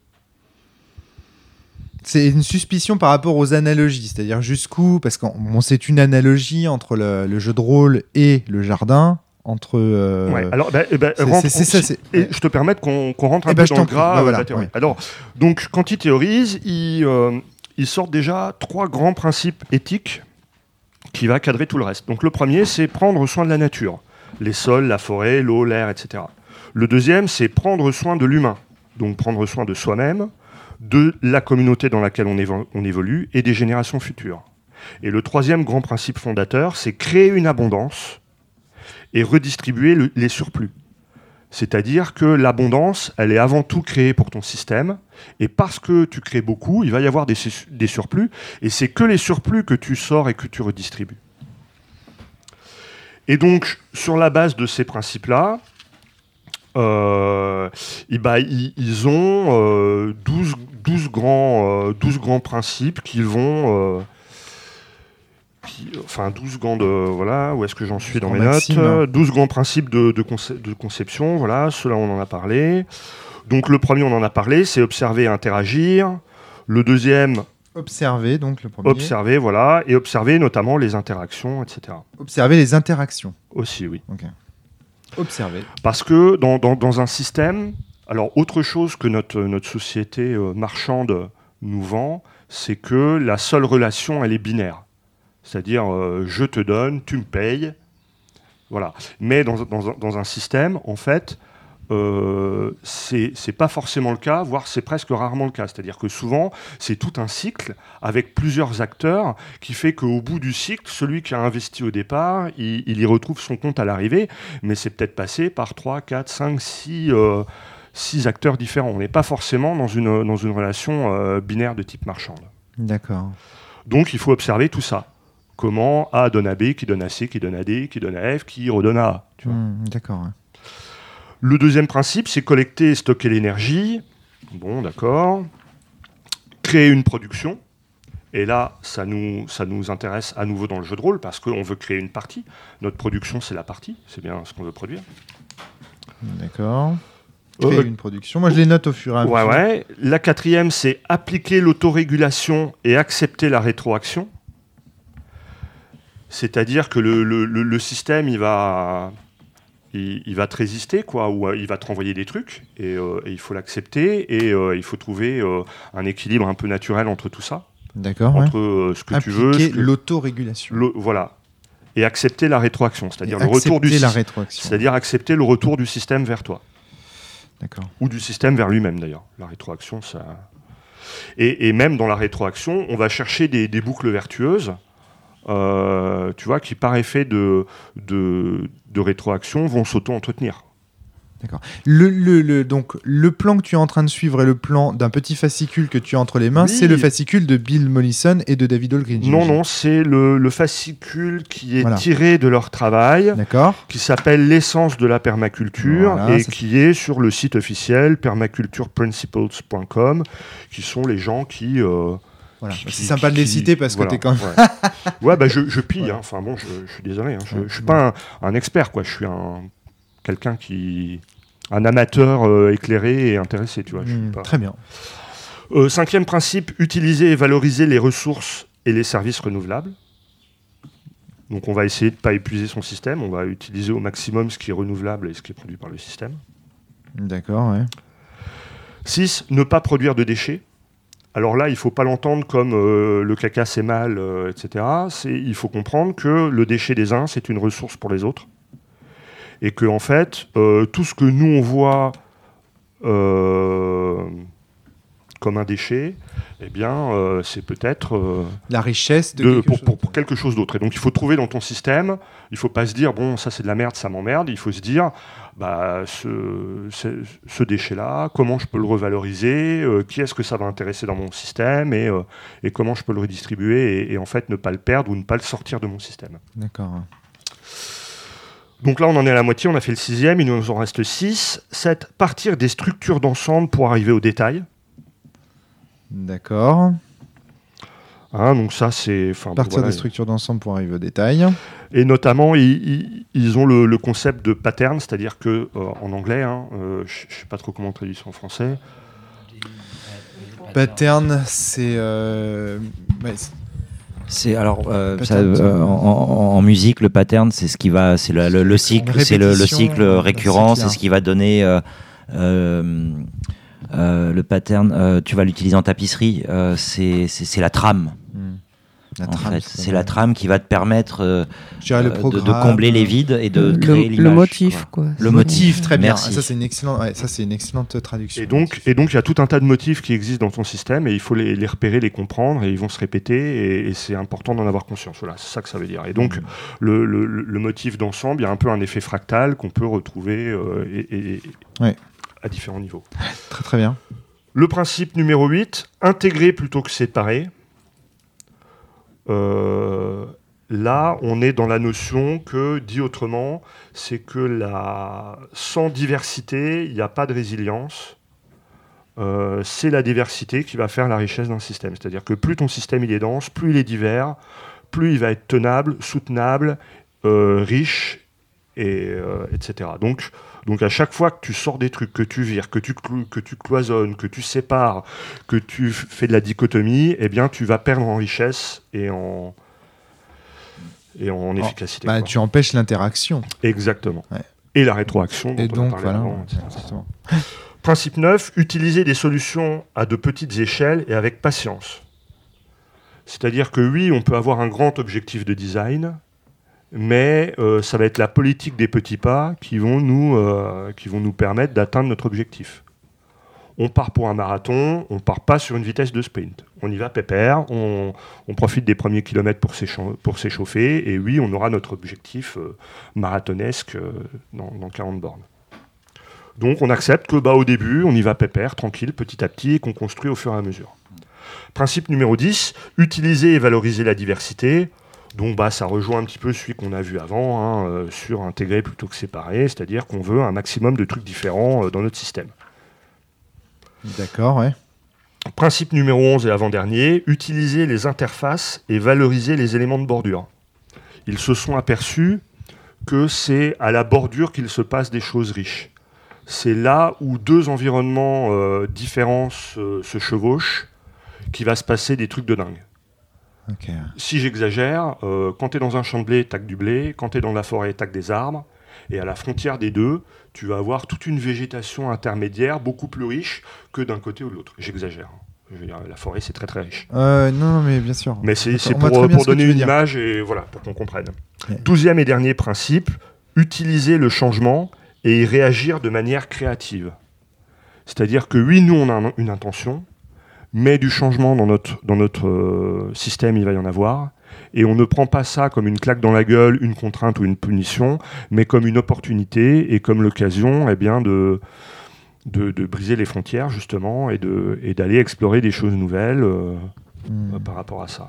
C'est une suspicion par rapport aux analogies, c'est-à-dire jusqu'où, parce que c'est une analogie entre le jeu de rôle et le jardin, entre. Ouais, alors, c'est ça. Et je te permets qu'on rentre un Eh peu ben, je dans le t'en prie. gras Bah, de voilà, la théorie. ouais. Alors, donc, quand ils théorisent, ils sortent déjà 3 grands principes éthiques qui va cadrer tout le reste. Donc, le premier, c'est prendre soin de la nature. Les sols, la forêt, l'eau, l'air, etc. Le deuxième, c'est prendre soin de l'humain. Donc, prendre soin de soi-même, de la communauté dans laquelle on évolue et des générations futures. Et le troisième grand principe fondateur, c'est créer une abondance et redistribuer les surplus. C'est-à-dire que l'abondance, elle est avant tout créée pour ton système, et parce que tu crées beaucoup, il va y avoir des surplus, et c'est que les surplus que tu sors et que tu redistribues. Et donc, sur la base de ces principes-là, ils ont 12 grands principes qu'ils vont... 12 grands de... Voilà, où est-ce que j'en suis dans mes notes ? 12 grands principes de conception, voilà, ceux-là on en a parlé. Donc le premier on en a parlé, c'est observer et interagir. Le deuxième... Observer, donc le premier. Observer, voilà, et observer notamment les interactions, etc. Observer les interactions. Aussi, oui. Ok. Observer. Parce que dans un système... Alors, autre chose que notre société marchande nous vend, c'est que la seule relation, elle est binaire. C'est-à-dire, je te donne, tu me payes. Voilà. Mais dans un système, en fait, c'est pas forcément le cas, voire c'est presque rarement le cas. C'est-à-dire que souvent, c'est tout un cycle avec plusieurs acteurs qui fait qu'au bout du cycle, celui qui a investi au départ, il y retrouve son compte à l'arrivée, mais c'est peut-être passé par 3, 4, 5, 6 acteurs différents. On n'est pas forcément dans une relation binaire de type marchande. D'accord. Donc, il faut observer tout ça. Comment A donne à B, qui donne à C, qui donne à D, qui donne à F, qui redonne à A. Tu vois. D'accord. Ouais. Le deuxième principe, c'est collecter et stocker l'énergie. Bon, d'accord. Créer une production. Et là, ça nous intéresse à nouveau dans le jeu de rôle parce qu'on veut créer une partie. Notre production, c'est la partie. C'est bien ce qu'on veut produire. D'accord. Créer une production. Moi, je les note au fur et à mesure. Ouais. La quatrième, c'est appliquer l'autorégulation et accepter la rétroaction. C'est-à-dire que le système, il va te résister, quoi, ou il va te renvoyer des trucs, et il faut l'accepter, et il faut trouver un équilibre un peu naturel entre tout ça. D'accord. Entre ce que appliquer tu veux... Appliquer l'autorégulation. Voilà. Et accepter la rétroaction, c'est-à-dire le retour du système. C'est-à-dire accepter le retour du système vers toi. D'accord. Ou du système vers lui-même, d'ailleurs. La rétroaction, ça... Et même dans la rétroaction, on va chercher des boucles vertueuses, tu vois, qui par effet de rétroaction vont s'auto-entretenir. D'accord. Donc, le plan que tu es en train de suivre est le plan d'un petit fascicule que tu as entre les mains. Oui. C'est le fascicule de Bill Mollison et de David Hall Green. Non, c'est le fascicule qui est tiré de leur travail, qui s'appelle L'essence de la permaculture, et qui est sur le site officiel permacultureprinciples.com, qui sont les gens qui... Voilà. C'est sympa de les citer parce que t'es quand même... je pille, hein. Enfin bon, je suis désolé, hein. Je suis pas un expert, quoi. Je suis quelqu'un un amateur éclairé et intéressé, tu vois. Très bien. 5e principe, utiliser et valoriser les ressources et les services renouvelables. Donc on va essayer de ne pas épuiser son système, on va utiliser au maximum ce qui est renouvelable et ce qui est produit par le système. D'accord, ouais. 6, ne pas produire de déchets. Alors là, il ne faut pas l'entendre comme le caca c'est mal, etc. Il faut comprendre que le déchet des uns, c'est une ressource pour les autres. Et que, en fait, tout ce que nous, on voit comme un déchet, eh bien, c'est peut-être La richesse pour quelque chose d'autre. Et donc, il faut trouver dans ton système, il ne faut pas se dire, bon, ça c'est de la merde, ça m'emmerde. Il faut se dire, ce déchet-là, comment je peux le revaloriser, qui est-ce que ça va intéresser dans mon système et comment je peux le redistribuer et en fait ne pas le perdre ou ne pas le sortir de mon système. D'accord. Donc là, on en est à la moitié, on a fait le 6e, il nous en reste 6. 7, partir des structures d'ensemble pour arriver au détail. D'accord. Donc ça, c'est... Partir des structures d'ensemble pour arriver au détail. Et notamment, ils ont le concept de pattern, c'est-à-dire que en anglais, je ne sais pas trop comment on traduit ça en français. Pattern, c'est... C'est alors en musique, le pattern, c'est ce qui va, c'est le cycle, c'est le cycle récurrent, c'est ce qui va donner le pattern. Tu vas l'utiliser en tapisserie, c'est la trame. C'est la trame qui va te permettre de combler les vides et de créer l'image. Le motif, quoi. Le motif, très bien. Merci. Ça, c'est une excellente traduction. Et donc, il y a tout un tas de motifs qui existent dans ton système et il faut les repérer, les comprendre et ils vont se répéter et c'est important d'en avoir conscience. Voilà, c'est ça que ça veut dire. Et donc, le motif d'ensemble, il y a un peu un effet fractal qu'on peut retrouver à différents niveaux. Très très bien. Le principe numéro 8, intégrer plutôt que séparer. Là, on est dans la notion que, dit autrement, c'est que sans diversité, il n'y a pas de résilience. C'est la diversité qui va faire la richesse d'un système. C'est-à-dire que plus ton système il est dense, plus il est divers, plus il va être tenable, soutenable, riche, etc. Donc à chaque fois que tu sors des trucs, que tu vires, que tu cloisonnes, que tu sépares, que tu fais de la dichotomie, eh bien tu vas perdre en richesse et en efficacité. Tu empêches l'interaction. Exactement. Ouais. Et la rétroaction. Et donc voilà. Avant, Principe 9, utiliser des solutions à de petites échelles et avec patience. C'est-à-dire que oui, on peut avoir un grand objectif de design, mais ça va être la politique des petits pas qui vont nous permettre d'atteindre notre objectif. On part pour un marathon, on part pas sur une vitesse de sprint. On y va pépère, on profite des premiers kilomètres pour s'échauffer, et oui, on aura notre objectif marathonesque dans 40 bornes. Donc on accepte que au début, on y va pépère, tranquille, petit à petit, et qu'on construit au fur et à mesure. Principe numéro 10, utiliser et valoriser la diversité. Donc ça rejoint un petit peu celui qu'on a vu avant, sur intégrer plutôt que séparer, c'est-à-dire qu'on veut un maximum de trucs différents dans notre système. D'accord, ouais. Principe numéro 11 et avant-dernier, utiliser les interfaces et valoriser les éléments de bordure. Ils se sont aperçus que c'est à la bordure qu'il se passe des choses riches. C'est là où deux environnements différents se chevauchent qu'il va se passer des trucs de dingue. Okay. Si j'exagère, quand tu es dans un champ de blé, tu as que du blé, quand tu es dans la forêt, tu as que des arbres, et à la frontière des deux, tu vas avoir toute une végétation intermédiaire beaucoup plus riche que d'un côté ou de l'autre. J'exagère. Je veux dire, la forêt, c'est très très riche. Non, mais bien sûr. Mais c'est pour donner une image et voilà, pour qu'on comprenne. Ouais. 12e et dernier principe, utiliser le changement et y réagir de manière créative. C'est-à-dire que oui, nous, on a une intention, mais du changement dans notre système, il va y en avoir. Et on ne prend pas ça comme une claque dans la gueule, une contrainte ou une punition, mais comme une opportunité et comme l'occasion de briser les frontières, justement, et d'aller explorer des choses nouvelles par rapport à ça.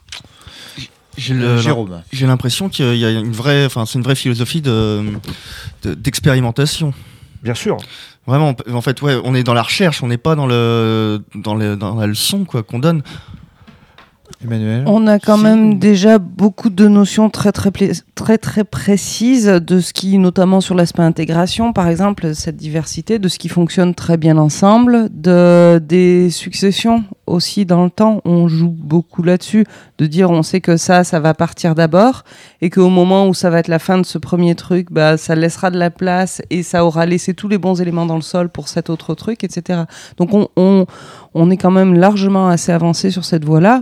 Jérôme. J'ai l'impression qu'il y a c'est une vraie philosophie d'expérimentation. Bien sûr. Vraiment, en fait, ouais, on est dans la recherche, on n'est pas dans la leçon qu'on donne. Emmanuel. On a quand même déjà beaucoup de notions très précises de ce qui, notamment sur l'aspect intégration, par exemple, cette diversité, de ce qui fonctionne très bien ensemble, des successions aussi dans le temps. On joue beaucoup là-dessus, de dire on sait que ça va partir d'abord et qu'au moment où ça va être la fin de ce premier truc, ça laissera de la place et ça aura laissé tous les bons éléments dans le sol pour cet autre truc, etc. Donc on est quand même largement assez avancé sur cette voie-là pour pouvoir dire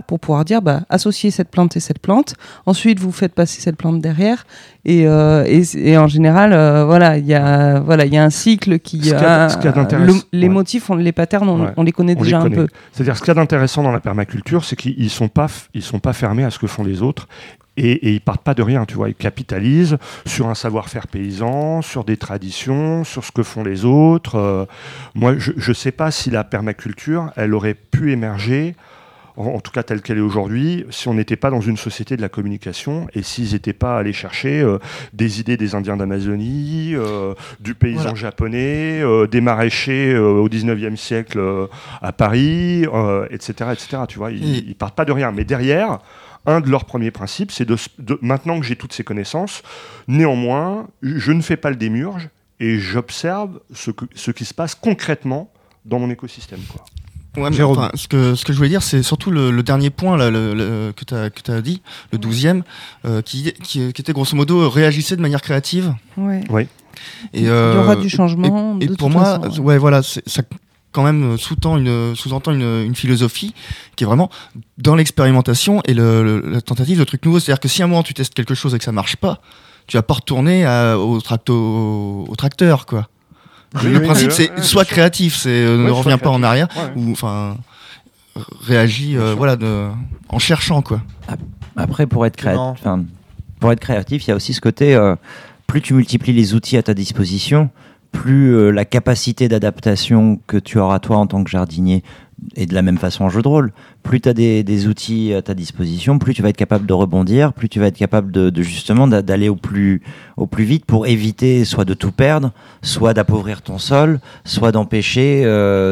dire associez cette plante et cette plante. Ensuite, vous faites passer cette plante derrière. Et en général, il y a un cycle qui. Ce qu'il y a d'intéressant, les motifs, les patterns, on les connaît déjà un peu. C'est-à-dire, ce qu'il y a d'intéressant dans la permaculture, c'est qu'ils sont pas fermés à ce que font les autres. Et ils partent pas de rien, tu vois. Ils capitalisent sur un savoir-faire paysan, sur des traditions, sur ce que font les autres. Moi, je sais pas si la permaculture, elle aurait pu émerger, en tout cas telle qu'elle est aujourd'hui, si on n'était pas dans une société de la communication et s'ils n'étaient pas allés chercher des idées des Indiens d'Amazonie, du paysan japonais, des maraîchers au 19e siècle à Paris, etc., etc. Tu vois, ils partent pas de rien. Mais derrière, un de leurs premiers principes, c'est maintenant que j'ai toutes ces connaissances, néanmoins, je ne fais pas le démiurge et j'observe ce qui se passe concrètement dans mon écosystème, quoi. Ouais, mais ce que je voulais dire, c'est surtout le dernier point là, que tu as dit, le 12e, qui était grosso modo réagissez de manière créative. Ouais. Oui. Et, il y aura du changement. Et pour moi, ça quand même sous-entend une philosophie qui est vraiment dans l'expérimentation et la tentative de trucs nouveaux. C'est-à-dire que si à un moment tu testes quelque chose et que ça marche pas, tu vas pas retourner au tracteur, quoi. Le principe, c'est sois créatif, ne reviens pas en arrière, ou enfin réagis, en cherchant, quoi. Après, pour être créatif, il y a aussi ce côté, plus tu multiplies les outils à ta disposition, plus la capacité d'adaptation que tu auras toi en tant que jardinier, et de la même façon en jeu de rôle, plus tu as des outils à ta disposition, plus tu vas être capable de rebondir, plus tu vas être capable de justement d'aller au plus vite pour éviter soit de tout perdre, soit d'appauvrir ton sol, soit d'empêcher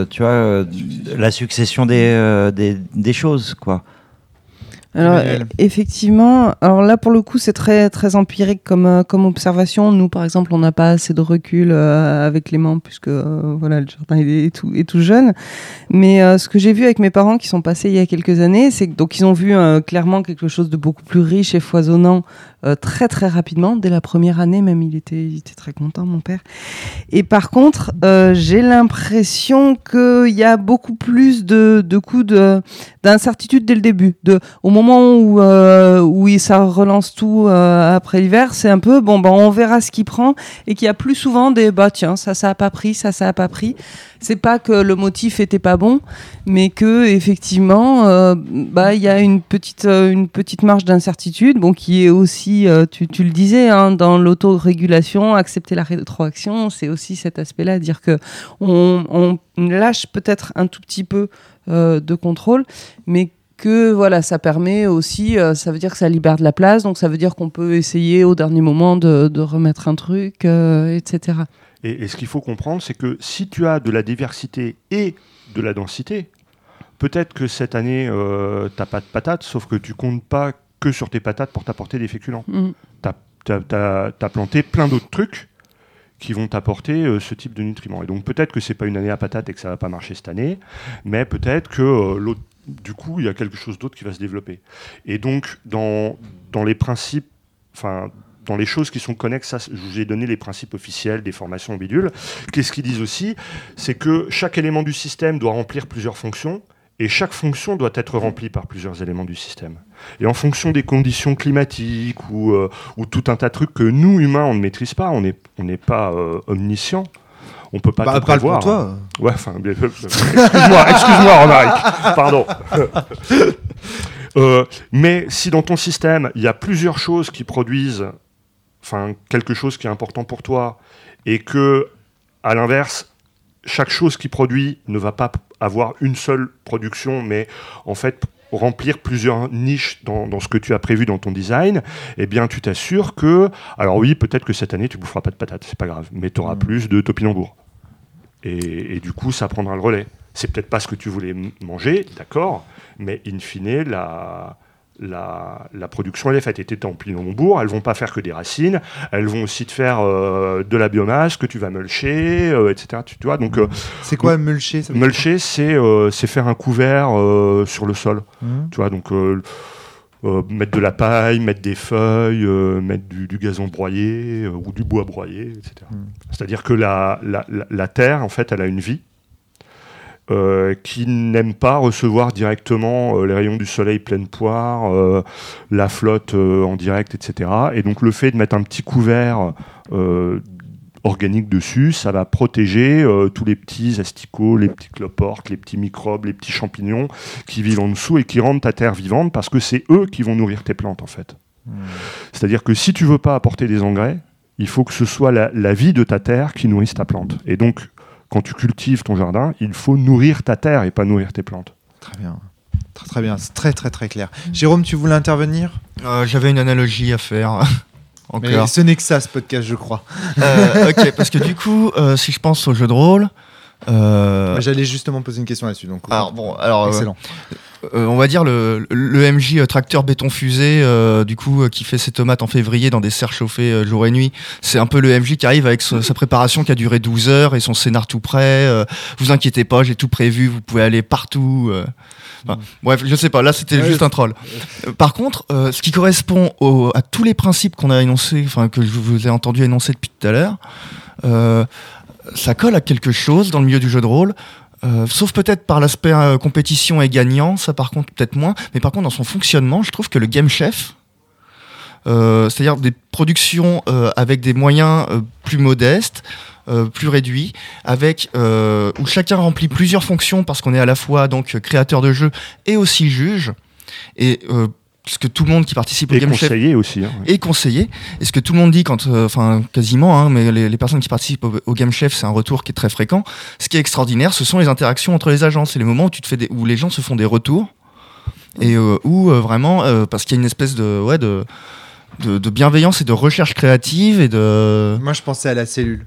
la succession des choses, quoi. Alors effectivement, alors là pour le coup c'est très très empirique comme observation. Nous par exemple on n'a pas assez de recul avec Clément puisque le jardin est tout jeune. Mais ce que j'ai vu avec mes parents qui sont passés il y a quelques années, c'est que donc ils ont vu clairement quelque chose de beaucoup plus riche et foisonnant très très rapidement dès la première année même. Il était très content mon père. Et par contre j'ai l'impression qu'il y a beaucoup plus de coups d'incertitude dès le début. Au moment où ça relance tout après l'hiver, c'est un peu on verra ce qu'il prend et qu'il y a plus souvent des ça a pas pris, ça a pas pris. C'est pas que le motif était pas bon, mais que effectivement il y a une petite marge d'incertitude, qui est aussi tu le disais dans l'autorégulation, accepter la rétroaction, c'est aussi cet aspect-là, dire que on lâche peut-être un tout petit peu de contrôle, mais que ça permet aussi, ça veut dire que ça libère de la place, donc ça veut dire qu'on peut essayer au dernier moment de remettre un truc, etc. Et ce qu'il faut comprendre, c'est que si tu as de la diversité et de la densité, peut-être que cette année, t'as pas de patates, sauf que tu comptes pas que sur tes patates pour t'apporter des féculents. T'as planté plein d'autres trucs qui vont t'apporter ce type de nutriments. Et donc peut-être que c'est pas une année à patates et que ça va pas marcher cette année, mais peut-être que du coup, il y a quelque chose d'autre qui va se développer. Et donc, dans les principes, dans les choses qui sont connexes, je vous ai donné les principes officiels des formations en bidule. Qu'est-ce qu'ils disent aussi ? C'est que chaque élément du système doit remplir plusieurs fonctions, et chaque fonction doit être remplie par plusieurs éléments du système. Et en fonction des conditions climatiques ou tout un tas de trucs que nous, humains, on ne maîtrise pas, on n'est pas omniscient, on peut pas tout prévoir. Pour toi. Ouais, excuse-moi, Romaric. Pardon. Mais si dans ton système, il y a plusieurs choses qui produisent quelque chose qui est important pour toi, et que, à l'inverse, chaque chose qui produit ne va pas avoir une seule production, mais en fait remplir plusieurs niches dans ce que tu as prévu dans ton design, eh bien tu t'assures que, alors oui, peut-être que cette année tu boufferas pas de patates, c'est pas grave, mais tu auras plus de topinambour. Et du coup, ça prendra le relais. C'est peut-être pas ce que tu voulais manger, d'accord, mais in fine, la production elle est faite. Et tes topinambours, elles vont pas faire que des racines, elles vont aussi te faire de la biomasse que tu vas mulcher, etc. Tu vois, donc c'est quoi mulcher ? Mulcher, c'est faire un couvert sur le sol. Tu vois, donc mettre de la paille, mettre des feuilles, mettre du gazon broyé ou du bois broyé, etc. C'est-à-dire que la terre, en fait, elle a une vie. qui n'aiment pas recevoir directement les rayons du soleil pleine poire, la flotte en direct, etc. Et donc le fait de mettre un petit couvert organique dessus, ça va protéger tous les petits asticots, les petits cloportes, les petits microbes, les petits champignons qui vivent en dessous et qui rendent ta terre vivante, parce que c'est eux qui vont nourrir tes plantes en fait. C'est-à-dire que si tu veux pas apporter des engrais, il faut que ce soit la vie de ta terre qui nourrisse ta plante. Et donc, quand tu cultives ton jardin, il faut nourrir ta terre et pas nourrir tes plantes. Très bien. Très bien, c'est très très très clair. Jérôme, tu voulais intervenir ? J'avais une analogie à faire. Mais ce n'est que ça, ce podcast, je crois. Ok, parce que du coup, si je pense au jeu de rôle... J'allais justement poser une question là-dessus. Donc, excellent. On va dire le MJ tracteur béton fusée, qui fait ses tomates en février dans des serres chauffées jour et nuit. C'est un peu le MJ qui arrive avec sa préparation qui a duré 12 heures et son scénar tout prêt. Vous inquiétez pas, j'ai tout prévu, vous pouvez aller partout. Bref, je sais pas, là c'était juste un troll. Par contre, ce qui correspond à tous les principes qu'on a énoncés, que je vous ai entendu énoncer depuis tout à l'heure, ça colle à quelque chose dans le milieu du jeu de rôle. Sauf peut-être par l'aspect compétition et gagnant, ça par contre peut-être moins, mais par contre dans son fonctionnement, je trouve que le Game Chef, c'est-à-dire des productions avec des moyens plus modestes, plus réduits, avec où chacun remplit plusieurs fonctions parce qu'on est à la fois donc créateur de jeu et aussi juge, et ce que tout le monde qui participe au Game Chef aussi, hein, est conseillé. Et ce que tout le monde dit quand, quasiment, hein, mais les personnes qui participent au Game Chef, c'est un retour qui est très fréquent. Ce qui est extraordinaire, ce sont les interactions entre les agents. C'est les moments où où les gens se font des retours et où vraiment, parce qu'il y a une espèce de bienveillance et de recherche créative et de. Moi, je pensais à la cellule.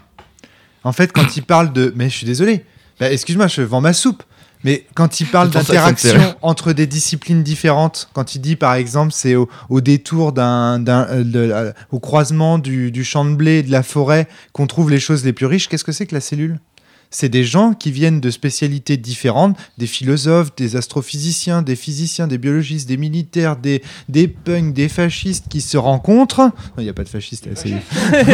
En fait, quand il parle de, mais je suis désolé. Excuse-moi, je vends ma soupe. Mais quand il parle d'interaction entre des disciplines différentes, quand il dit par exemple c'est au détour au croisement du champ de blé et de la forêt qu'on trouve les choses les plus riches, qu'est-ce que c'est que la cellule ? C'est des gens qui viennent de spécialités différentes, des philosophes, des astrophysiciens, des physiciens, des biologistes, des militaires, des punks, des fascistes qui se rencontrent. Il n'y a pas de fascistes à la cellule.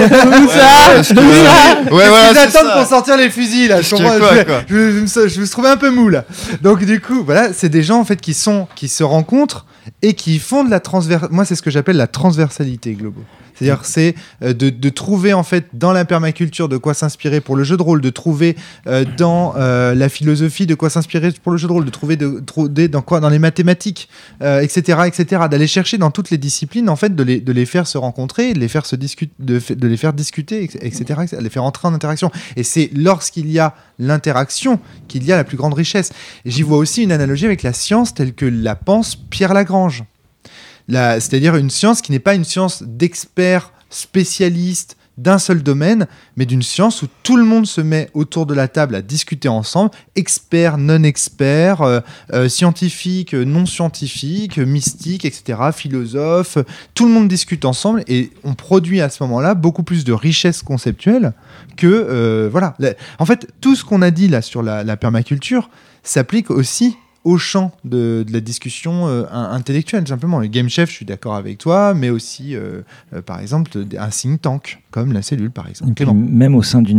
Ils attendent pour sortir les fusils là. Je me trouvais un peu mou là. Donc du coup, voilà, c'est des gens en fait qui se rencontrent et qui font de la transversalité. Moi, c'est ce que j'appelle la transversalité globale. C'est-à-dire, c'est de trouver en fait dans la permaculture de quoi s'inspirer pour le jeu de rôle, de trouver dans la philosophie de quoi s'inspirer pour le jeu de rôle, de trouver dans les mathématiques, etc., d'aller chercher dans toutes les disciplines en fait, de les faire se rencontrer, de les faire de les faire discuter, etc., de les faire entrer en interaction. Et c'est lorsqu'il y a l'interaction qu'il y a la plus grande richesse. Et j'y vois aussi une analogie avec la science telle que la pense Pierre Lagrange. C'est-à-dire une science qui n'est pas une science d'experts spécialistes d'un seul domaine, mais d'une science où tout le monde se met autour de la table à discuter ensemble, experts, non-experts, scientifiques, non-scientifiques, mystiques, etc., philosophes, tout le monde discute ensemble et on produit à ce moment-là beaucoup plus de richesse conceptuelle que... En fait, tout ce qu'on a dit là sur la permaculture s'applique aussi au champ de la discussion intellectuelle, simplement. Le Game Chef, je suis d'accord avec toi, mais aussi, par exemple, un think tank, comme la cellule, par exemple. Et puis, même au sein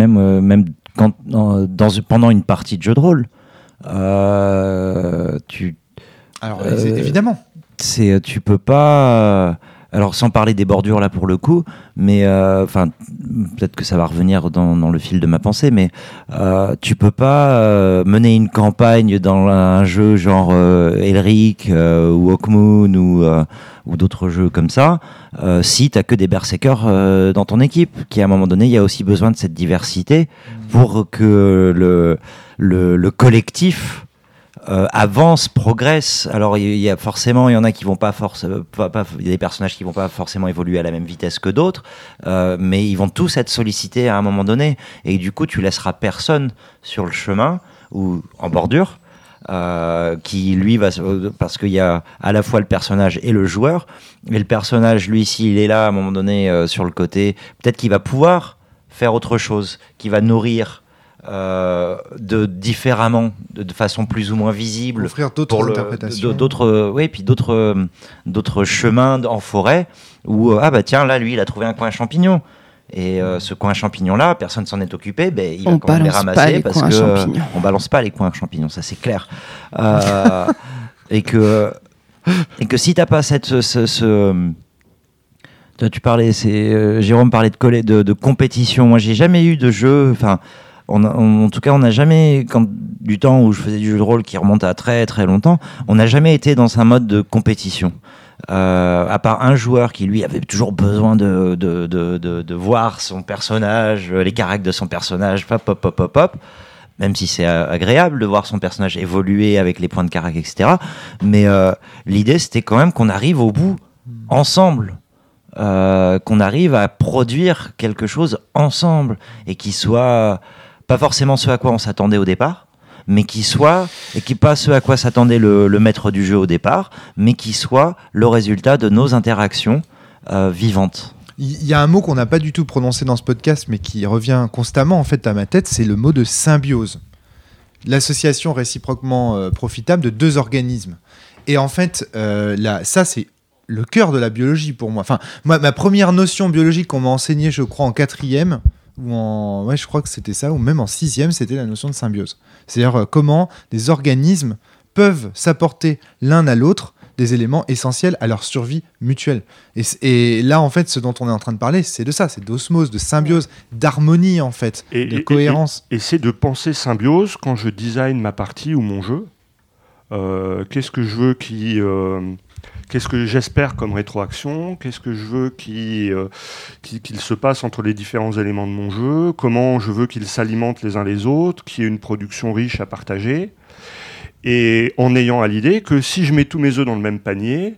pendant une partie de jeu de rôle, évidemment. Tu peux pas... alors, sans parler des bordures, là, pour le coup, mais peut-être que ça va revenir dans le fil de ma pensée, mais tu peux pas mener une campagne dans un jeu genre Elric ou Hawkmoon ou d'autres jeux comme ça, si t'as que des berserkers dans ton équipe, qui à un moment donné, il y a aussi besoin de cette diversité pour que le collectif avance, progresse. Alors il y en a qui vont il y a des personnages qui vont pas forcément évoluer à la même vitesse que d'autres, mais ils vont tous être sollicités à un moment donné, et du coup tu laisseras personne sur le chemin ou en bordure qui lui va, parce qu'il y a à la fois le personnage et le joueur, et le personnage lui, s'il est là à un moment donné sur le côté, peut-être qu'il va pouvoir faire autre chose, qui va nourrir différemment, de façon plus ou moins visible, offrir d'autres interprétations, puis d'autres chemins en forêt où tiens, là lui il a trouvé un coin champignon, Et ce coin champignon-là, personne s'en est occupé, il va On quand même les balance pas ramasser les parce coins que champignons. on balance pas les coins champignons, ça c'est clair. Et que si t'as pas tu parlais, Jérôme parlait de compétition. Moi, j'ai jamais eu de jeu. Enfin, en tout cas, on n'a jamais, du temps où je faisais du jeu de rôle qui remonte à très très longtemps, on n'a jamais été dans un mode de compétition. À part un joueur qui lui avait toujours besoin de voir son personnage, les caractères de son personnage, hop. Même si c'est agréable de voir son personnage évoluer avec les points de caractère, etc. Mais l'idée, c'était quand même qu'on arrive au bout ensemble. Qu'on arrive à produire quelque chose ensemble et qui soit pas forcément ce à quoi on s'attendait au départ, mais qui pas ce à quoi s'attendait le maître du jeu au départ, mais qui soit le résultat de nos interactions vivantes. Il y a un mot qu'on n'a pas du tout prononcé dans ce podcast, mais qui revient constamment en fait à ma tête, c'est le mot de symbiose. L'association réciproquement profitable de deux organismes. Et en fait, ça c'est le cœur de la biologie pour moi. Enfin, ma première notion biologique qu'on m'a enseignée, je crois, en 4e, je crois que c'était ça, ou même en 6e, c'était la notion de symbiose. C'est-à-dire comment des organismes peuvent s'apporter l'un à l'autre des éléments essentiels à leur survie mutuelle. Et là, en fait, ce dont on est en train de parler, c'est de ça, c'est d'osmose, de symbiose, d'harmonie, en fait, de cohérence. Et c'est de penser symbiose quand je design ma partie ou mon jeu. Qu'est-ce que je veux qu'est-ce que j'espère comme rétroaction? Qu'est-ce que je veux qu'il se passe entre les différents éléments de mon jeu? Comment je veux qu'ils s'alimentent les uns les autres? Qu'il y ait une production riche à partager? Et en ayant à l'idée que si je mets tous mes œufs dans le même panier,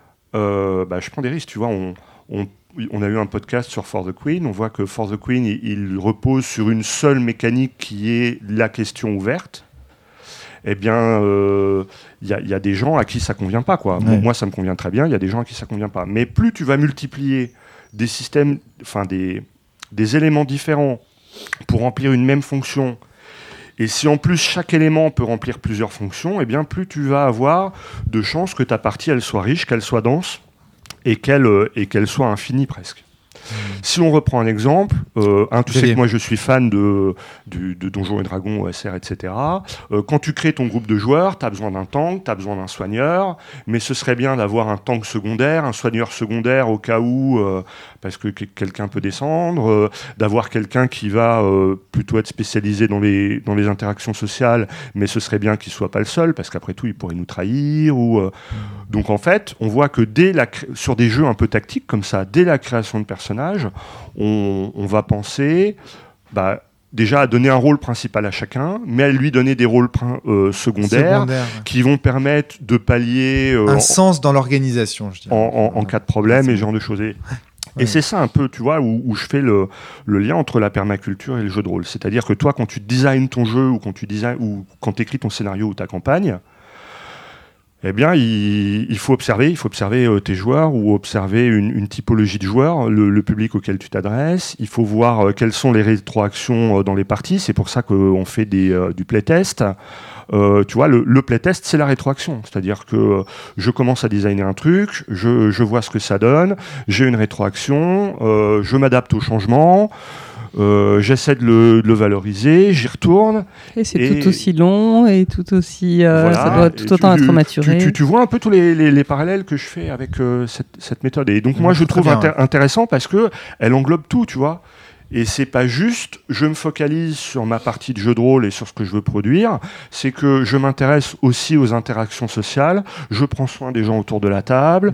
je prends des risques. Tu vois, on a eu un podcast sur For the Queen. On voit que For the Queen, il repose sur une seule mécanique qui est la question ouverte. Eh bien, y a des gens à qui ça convient pas, quoi. Ouais. Moi, ça me convient très bien. Il y a des gens à qui ça convient pas. Mais plus tu vas multiplier des systèmes, enfin des éléments différents pour remplir une même fonction, et si en plus chaque élément peut remplir plusieurs fonctions, eh bien, plus tu vas avoir de chances que ta partie elle soit riche, qu'elle soit dense et qu'elle soit infinie presque. Si on reprend un exemple, tu sais que moi je suis fan de Donjons et Dragons, OSR, etc. Quand tu crées ton groupe de joueurs, tu as besoin d'un tank, tu as besoin d'un soigneur, mais ce serait bien d'avoir un tank secondaire, un soigneur secondaire au cas où, parce que quelqu'un peut descendre, d'avoir quelqu'un qui va plutôt être spécialisé dans les interactions sociales, mais ce serait bien qu'il soit pas le seul, parce qu'après tout il pourrait nous trahir. Donc en fait, on voit que sur des jeux un peu tactiques comme ça, dès la création de personnages, on va penser déjà à donner un rôle principal à chacun, mais à lui donner des rôles secondaires qui vont permettre de pallier un sens dans l'organisation, je dirais. En cas de problème et ce genre de choses. Et c'est ça un peu, tu vois, où je fais le lien entre la permaculture et le jeu de rôle. C'est-à-dire que toi, quand tu designes ton jeu ou quand tu écris ton scénario ou ta campagne, eh bien, il faut observer tes joueurs ou observer une typologie de joueurs, le public auquel tu t'adresses. Il faut voir quelles sont les rétroactions dans les parties. C'est pour ça qu'on fait du playtest. Tu vois, le playtest, c'est la rétroaction. C'est-à-dire que je commence à designer un truc, je vois ce que ça donne, j'ai une rétroaction, je m'adapte au changement. J'essaie de le valoriser, j'y retourne. Et c'est tout aussi long et tout aussi. Ça doit tout autant être maturé. Tu vois un peu tous les parallèles que je fais avec cette méthode. Et donc, moi, je trouve intéressant parce qu'elle englobe tout, tu vois. Et c'est pas juste, je me focalise sur ma partie de jeu de rôle et sur ce que je veux produire, c'est que je m'intéresse aussi aux interactions sociales, je prends soin des gens autour de la table,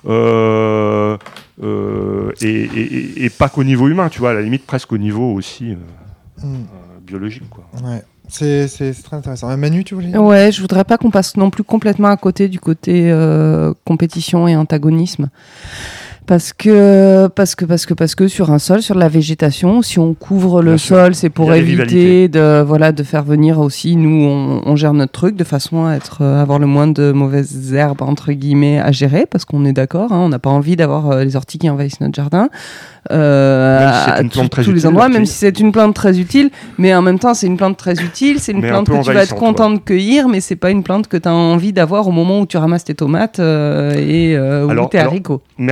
et pas qu'au niveau humain, tu vois, à la limite presque au niveau aussi biologique, quoi. Ouais. C'est très intéressant. Manu, tu voulais dire ? Ouais, je voudrais pas qu'on passe non plus complètement à côté du côté compétition et antagonisme. Parce que sur un sol, sur de la végétation, si on couvre le sol, c'est pour éviter de faire venir aussi, nous, on gère notre truc de façon à avoir le moins de mauvaises herbes, entre guillemets, à gérer, parce qu'on est d'accord, on n'a pas envie d'avoir les orties qui envahissent notre jardin. À tous les endroits, même si c'est une plante très utile, mais en même temps, c'est une plante très utile, c'est une plante que tu vas être content de cueillir, mais c'est pas une plante que tu as envie d'avoir au moment où tu ramasses tes tomates ou tes haricots. Merci, parce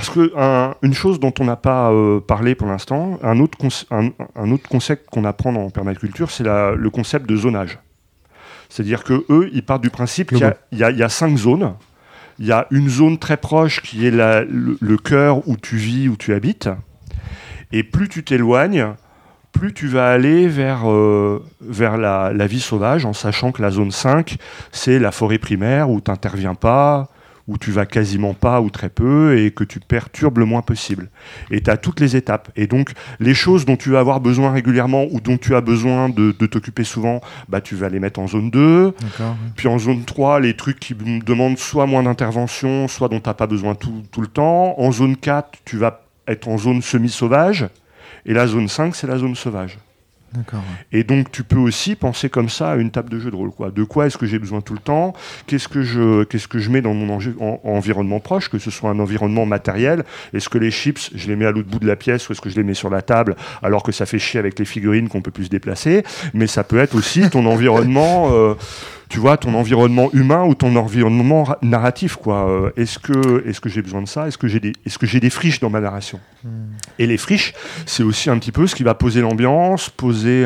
Parce que une chose dont on n'a pas parlé pour l'instant, un autre concept qu'on apprend en permaculture, c'est le concept de zonage. C'est-à-dire qu'eux, ils partent du principe qu'il y a 5 zones. Il y a une zone très proche qui est le cœur où tu vis, où tu habites. Et plus tu t'éloignes, plus tu vas aller vers la vie sauvage, en sachant que la zone 5, c'est la forêt primaire où tu n'interviens pas, où tu vas quasiment pas ou très peu et que tu perturbes le moins possible. Et tu as toutes les étapes. Et donc, les choses dont tu vas avoir besoin régulièrement ou dont tu as besoin de t'occuper souvent, tu vas les mettre en zone 2. D'accord. Puis en zone 3, les trucs qui demandent soit moins d'intervention, soit dont tu n'as pas besoin tout le temps. En zone 4, tu vas être en zone semi-sauvage. Et la zone 5, c'est la zone sauvage. D'accord. Et donc, tu peux aussi penser comme ça à une table de jeu de rôle. De quoi est-ce que j'ai besoin tout le temps ? Qu'est-ce que je mets dans mon environnement proche, que ce soit un environnement matériel ? Est-ce que les chips, je les mets à l'autre bout de la pièce ou est-ce que je les mets sur la table alors que ça fait chier avec les figurines qu'on peut plus se déplacer ? Mais ça peut être aussi ton environnement... tu vois, ton environnement humain ou ton environnement narratif, quoi. Est-ce que j'ai besoin de ça ? Est-ce que j'ai des friches dans ma narration ? Et les friches, c'est aussi un petit peu ce qui va poser l'ambiance, poser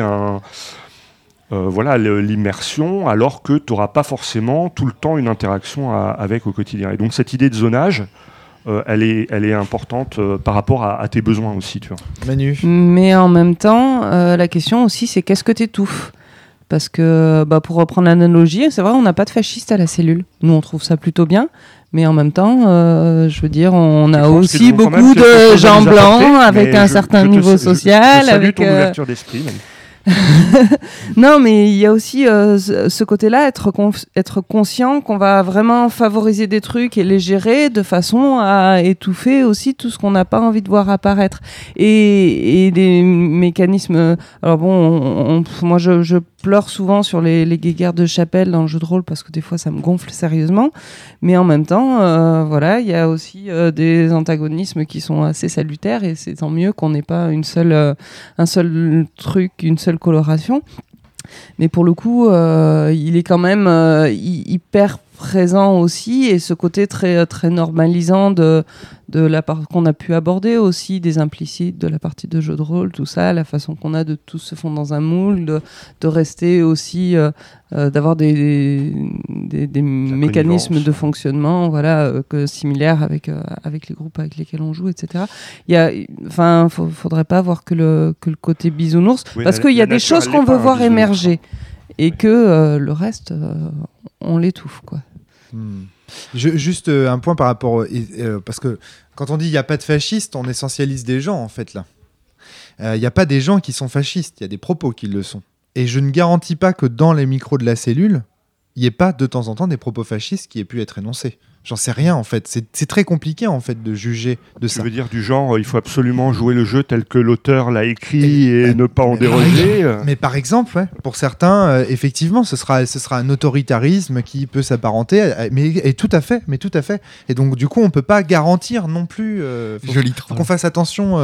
l'immersion, alors que tu n'auras pas forcément tout le temps une interaction avec au quotidien. Et donc cette idée de zonage, elle est importante par rapport à tes besoins aussi, tu vois. Manu. Mais en même temps, la question aussi, c'est qu'est-ce que tu étouffes ? Parce que, pour reprendre l'analogie, c'est vrai, on n'a pas de fascistes à la cellule. Nous, on trouve ça plutôt bien. Mais en même temps, je veux dire, on a aussi beaucoup de gens blancs avec un certain niveau social. Je salue ton ouverture d'esprit, même. Non, mais il y a aussi ce côté-là, être conscient qu'on va vraiment favoriser des trucs et les gérer de façon à étouffer aussi tout ce qu'on n'a pas envie de voir apparaître. Et des mécanismes... Alors bon, moi je pleure souvent sur les guéguerres de chapelle dans le jeu de rôle parce que des fois ça me gonfle sérieusement. Mais en même temps, il y a aussi des antagonismes qui sont assez salutaires et c'est tant mieux qu'on n'ait pas un seul truc, une seule coloration. Mais pour le coup, il est quand même hyper présent aussi, et ce côté très, très normalisant de la part qu'on a pu aborder aussi, des implicites de la partie de jeu de rôle, tout ça, la façon qu'on a de tous se fondre dans un moule, de rester aussi, d'avoir des mécanismes de fonctionnement similaires avec les groupes avec lesquels on joue, etc. Faudrait pas voir que le côté bisounours, parce qu'il y a des choses qu'on veut voir émerger, et que le reste, on l'étouffe, quoi. Juste un point par rapport... parce que quand on dit il n'y a pas de fascistes, on essentialise des gens, en fait, là. Il n'y a pas des gens qui sont fascistes, il y a des propos qui le sont. Et je ne garantis pas que dans les micros de la cellule, il n'y ait pas de temps en temps des propos fascistes qui aient pu être énoncés. J'en sais rien, en fait. C'est très compliqué, en fait, de juger de ça. Tu veux dire du genre, il faut absolument jouer le jeu tel que l'auteur l'a écrit et ne pas en déroger. Mais par exemple, ouais, pour certains, effectivement, ce sera un autoritarisme qui peut s'apparenter, mais tout à fait. Et donc, du coup, on peut pas garantir non plus. Faut qu'on fasse attention.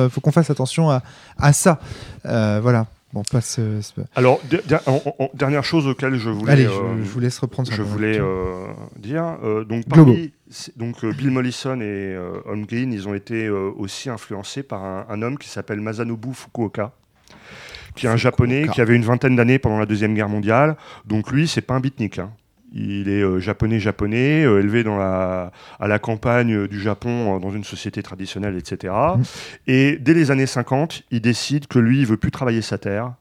À ça. Voilà. Bon, passe. Alors, dernière chose auquel je voulais. Allez, je vous laisse reprendre. Je voulais dire. Donc, Bill Mollison et Holmgreen, ils ont été aussi influencés par un homme qui s'appelle Masanobu Fukuoka, qui est un japonais qui avait une vingtaine d'années pendant la Deuxième Guerre mondiale. Donc lui, c'est pas un beatnik, hein. Il est japonais, élevé à la campagne du Japon, dans une société traditionnelle, etc. Et dès les années 50, il décide que lui, il veut plus travailler sa terre.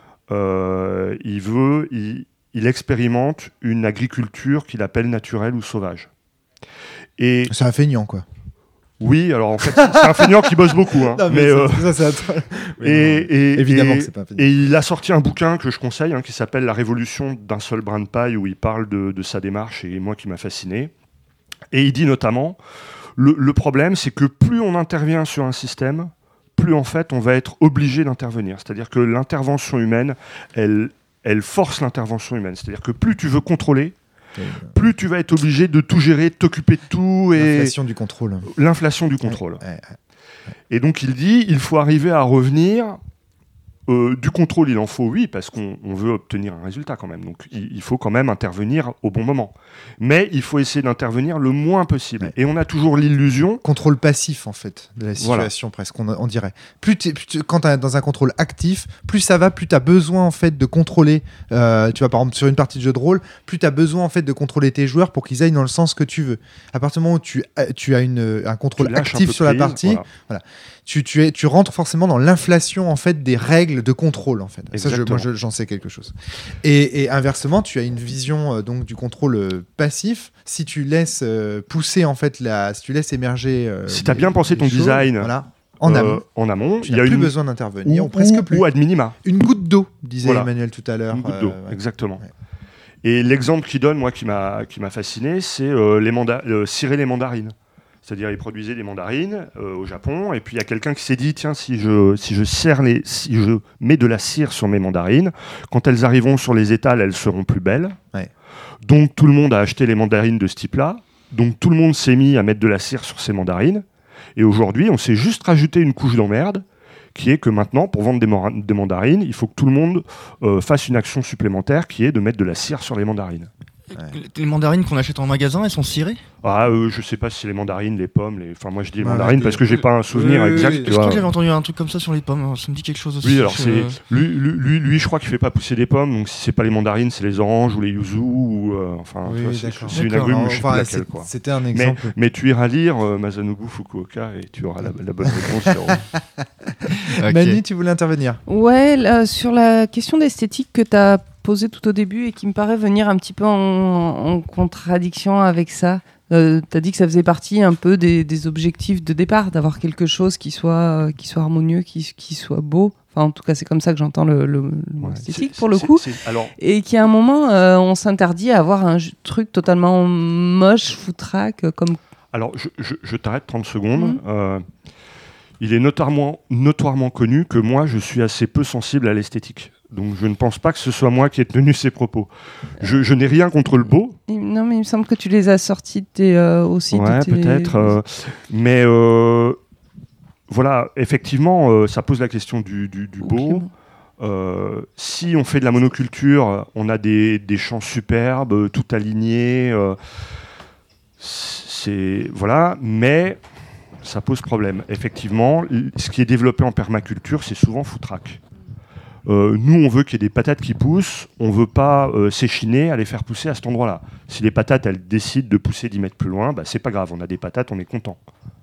Il expérimente une agriculture qu'il appelle naturelle ou sauvage. Et c'est un feignant, quoi. Oui, alors en fait, c'est un feignant qui bosse beaucoup. Hein, non, évidemment que c'est pas un feignant. Et il a sorti un bouquin que je conseille, qui s'appelle La Révolution d'un seul brin de paille, où il parle de sa démarche, et moi qui m'a fasciné. Et il dit notamment, le problème, c'est que plus on intervient sur un système, plus en fait on va être obligé d'intervenir. C'est-à-dire que l'intervention humaine, elle force l'intervention humaine. C'est-à-dire que plus tu veux contrôler, plus tu vas être obligé de tout gérer, de t'occuper de tout. L'inflation du contrôle. L'inflation du contrôle. Et donc il dit, il faut arriver à revenir Du contrôle, il en faut, oui, parce qu'on veut obtenir un résultat quand même. Donc, il faut quand même intervenir au bon moment. Mais il faut essayer d'intervenir le moins possible. Ouais. Et on a toujours l'illusion... Contrôle passif, en fait, de la situation, presque, on dirait. Quand tu es dans un contrôle actif, plus ça va, plus tu as besoin, en fait, de contrôler. Tu vois, par exemple, sur une partie de jeu de rôle, plus tu as besoin, en fait, de contrôler tes joueurs pour qu'ils aillent dans le sens que tu veux. À partir du moment où tu as un contrôle actif sur la partie, voilà. Tu rentres forcément dans l'inflation, en fait, des règles de contrôle, en fait. Ça, j'en sais quelque chose. Et inversement, tu as une vision donc du contrôle passif. Si tu laisses pousser, en fait, si tu laisses émerger. Si tu as bien pensé ton design, voilà, en amont, tu n'as plus besoin d'intervenir, ou presque plus. Ou ad minima. Une goutte d'eau, disait Emmanuel tout à l'heure. Une goutte d'eau, exactement. Ouais. Et l'exemple qu'il donne, moi, qui m'a fasciné, c'est cirer les mandarines. C'est-à-dire, ils produisaient des mandarines au Japon, et puis il y a quelqu'un qui s'est dit, tiens, si je mets de la cire sur mes mandarines, quand elles arriveront sur les étals, elles seront plus belles. Ouais. Donc tout le monde a acheté les mandarines de ce type-là. Donc tout le monde s'est mis à mettre de la cire sur ses mandarines. Et aujourd'hui, on s'est juste rajouté une couche d'emmerde, qui est que maintenant, pour vendre des mandarines, il faut que tout le monde fasse une action supplémentaire, qui est de mettre de la cire sur les mandarines. Ouais. Les mandarines qu'on achète en magasin, elles sont cirées ? Je sais pas si c'est les mandarines, les pommes, enfin moi je dis les mandarines parce que j'ai pas un souvenir exact. Je crois que j'avais entendu un truc comme ça sur les pommes, ça me dit quelque chose aussi. Oui, alors lui je crois qu'il fait pas pousser des pommes, donc si c'est pas les mandarines, c'est les oranges ou les yuzu c'est une agrume, je sais plus laquelle quoi. C'était un exemple. Mais tu iras lire Masanobu Fukuoka et tu auras la bonne réponse. Okay. Manu, tu voulais intervenir ? Ouais, sur la question d'esthétique que tu as posée tout au début et qui me paraît venir un petit peu en contradiction avec ça. Tu as dit que ça faisait partie un peu des objectifs de départ, d'avoir quelque chose qui soit harmonieux, qui soit beau. Enfin, en tout cas, c'est comme ça que j'entends le mot esthétique pour le coup. Et qu'à un moment, on s'interdit à avoir un truc totalement moche, foutraque, comme... Alors, je t'arrête 30 secondes. Il est notoirement connu que moi, je suis assez peu sensible à l'esthétique. Donc je ne pense pas que ce soit moi qui ai tenu ces propos. Je n'ai rien contre le beau. Non, mais il me semble que tu les as sortis aussi. Ouais, peut-être. Mais voilà, effectivement, ça pose la question du beau. Si on fait de la monoculture, on a des champs superbes, tout alignés. Voilà, mais ça pose problème. Effectivement, ce qui est développé en permaculture, c'est souvent foutraque. Nous, on veut qu'il y ait des patates qui poussent, on ne veut pas s'échiner à les faire pousser à cet endroit-là. Si les patates, elles décident de pousser 10 mètres plus loin, c'est pas grave, on a des patates, on est content.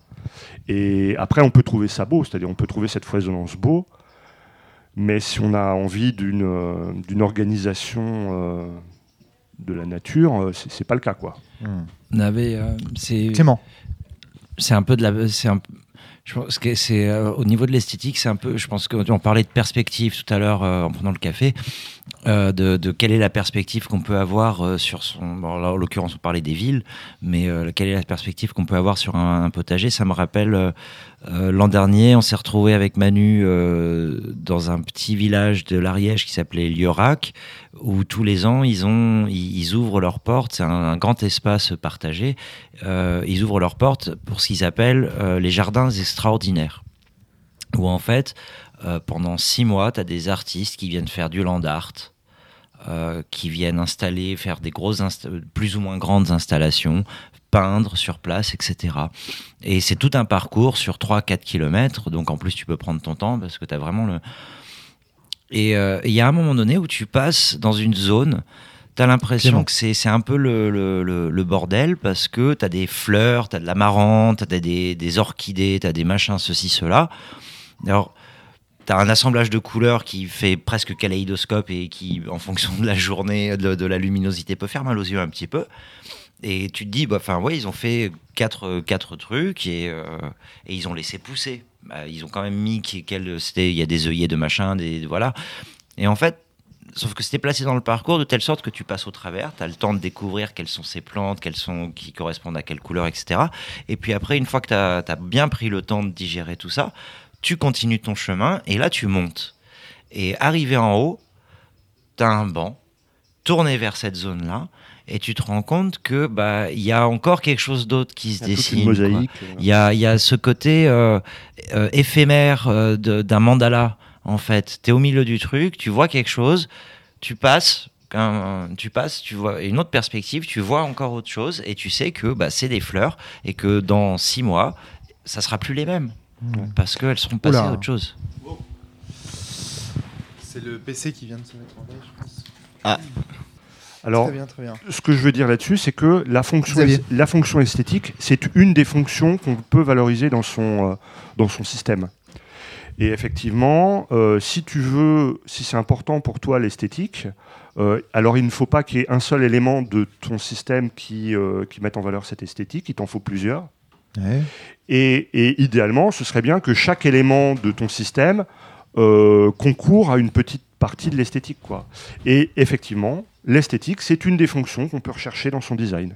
Et après, on peut trouver ça beau, c'est-à-dire on peut trouver cette foisonnance beau, mais si on a envie d'une organisation de la nature, c'est pas le cas, quoi. Clément. C'est un peu de la... Je pense que c'est au niveau de l'esthétique, c'est un peu. Je pense qu'on parlait de perspective tout à l'heure en prenant le café, de quelle est la perspective qu'on peut avoir sur son. Bon, là, en l'occurrence, on parlait des villes, mais quelle est la perspective qu'on peut avoir sur un potager ? Ça me rappelle l'an dernier, on s'est retrouvé avec Manu dans un petit village de l'Ariège qui s'appelait Liorac, où tous les ans ils ouvrent leurs portes. C'est un grand espace partagé. Ils ouvrent leurs portes pour ce qu'ils appellent les jardins extraordinaires, où en fait pendant 6 mois tu as des artistes qui viennent faire du land art, qui viennent faire des grosses plus ou moins grandes installations, peindre sur place, etc. Et c'est tout un parcours sur 3-4 km, donc en plus tu peux prendre ton temps parce que tu as vraiment Et il y a un moment donné où tu passes dans une zone, tu as l'impression que c'est un peu le bordel, parce que tu as des fleurs, tu as de l'amarante, tu as des orchidées, tu as des machins, ceci, cela. Alors, tu as un assemblage de couleurs qui fait presque kaléidoscope et qui, en fonction de la journée, de la luminosité, peut faire mal aux yeux un petit peu. Et tu te dis, ils ont fait 4 trucs et ils ont laissé pousser. Ils ont quand même mis il y a des œillets de machin, voilà. Et en fait, sauf que c'était placé dans le parcours de telle sorte que tu passes au travers, tu as le temps de découvrir quelles sont ces plantes, qui correspondent à quelle couleur, etc. Et puis après, une fois que tu as bien pris le temps de digérer tout ça, tu continues ton chemin et là, tu montes. Et arrivé en haut, tu as un banc tourné vers cette zone-là. Et tu te rends compte que y a encore quelque chose d'autre qui se dessine. Une mosaïque. Il y a ce côté éphémère d'un mandala en fait. T'es au milieu du truc, tu vois quelque chose, tu passes, tu vois une autre perspective, tu vois encore autre chose, et tu sais que c'est des fleurs, et que dans 6 mois, ça sera plus les mêmes, parce qu'elles seront passées à autre chose. C'est le PC qui vient de se mettre en veille, je pense. Ah. Alors, très bien. ce que je veux dire là-dessus, c'est que la fonction esthétique, c'est une des fonctions qu'on peut valoriser dans son système. Et effectivement, si c'est important pour toi l'esthétique, alors il ne faut pas qu'il y ait un seul élément de ton système qui mette en valeur cette esthétique, il t'en faut plusieurs. Ouais. Et idéalement, ce serait bien que chaque élément de ton système concourt à une petite partie de l'esthétique, quoi. Et effectivement, l'esthétique, c'est une des fonctions qu'on peut rechercher dans son design.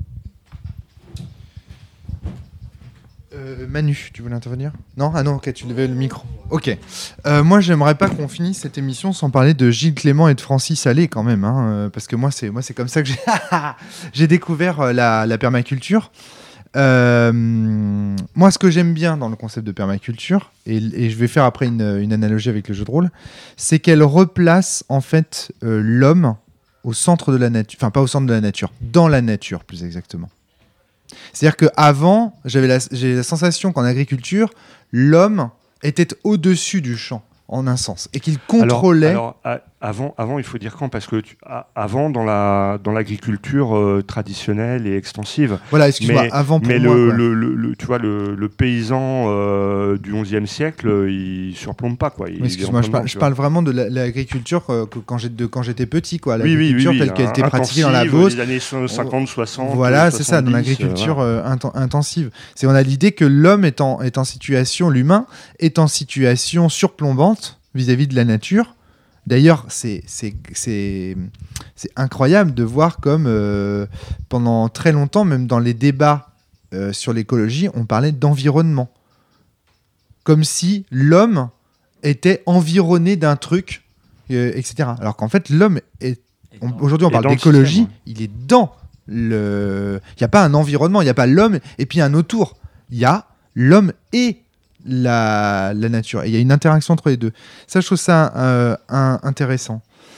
Manu, tu voulais intervenir ? Non ? Ah non, ok, tu levais le micro. Ok. Moi, j'aimerais pas qu'on finisse cette émission sans parler de Gilles Clément et de Francis Allais, quand même, parce que moi, c'est comme ça que j'ai découvert la permaculture. Moi, ce que j'aime bien dans le concept de permaculture, et je vais faire après une analogie avec le jeu de rôle, c'est qu'elle replace en fait l'homme au centre de la nature, enfin pas au centre de la nature, dans la nature plus exactement. C'est-à-dire qu'avant, j'ai la sensation qu'en agriculture, l'homme était au-dessus du champ, en un sens, et qu'il contrôlait... Alors, avant, il faut dire quand, parce que avant, dans l'agriculture traditionnelle et extensive... Voilà, excuse-moi, avant pour mais moi... tu vois, le paysan du XIe siècle, il surplombe pas, quoi. Excuse-moi, je parle vraiment de l'agriculture quand j'étais petit, quoi. L'agriculture telle qu'elle était pratiquée dans la Beauce. Les années 50, 60, voilà, 70, c'est ça, dans l'agriculture intensive. On a l'idée que l'homme l'humain est en situation surplombante vis-à-vis de la nature. D'ailleurs, c'est incroyable de voir comme pendant très longtemps, même dans les débats sur l'écologie, on parlait d'environnement. Comme si l'homme était environné d'un truc, etc. Alors qu'en fait, l'homme aujourd'hui, on parle d'écologie, il est dans le... Il n'y a pas un environnement, il n'y a pas l'homme et puis un autour. Il y a l'homme et la nature. Et il y a une interaction entre les deux. Ça, je trouve ça intéressant.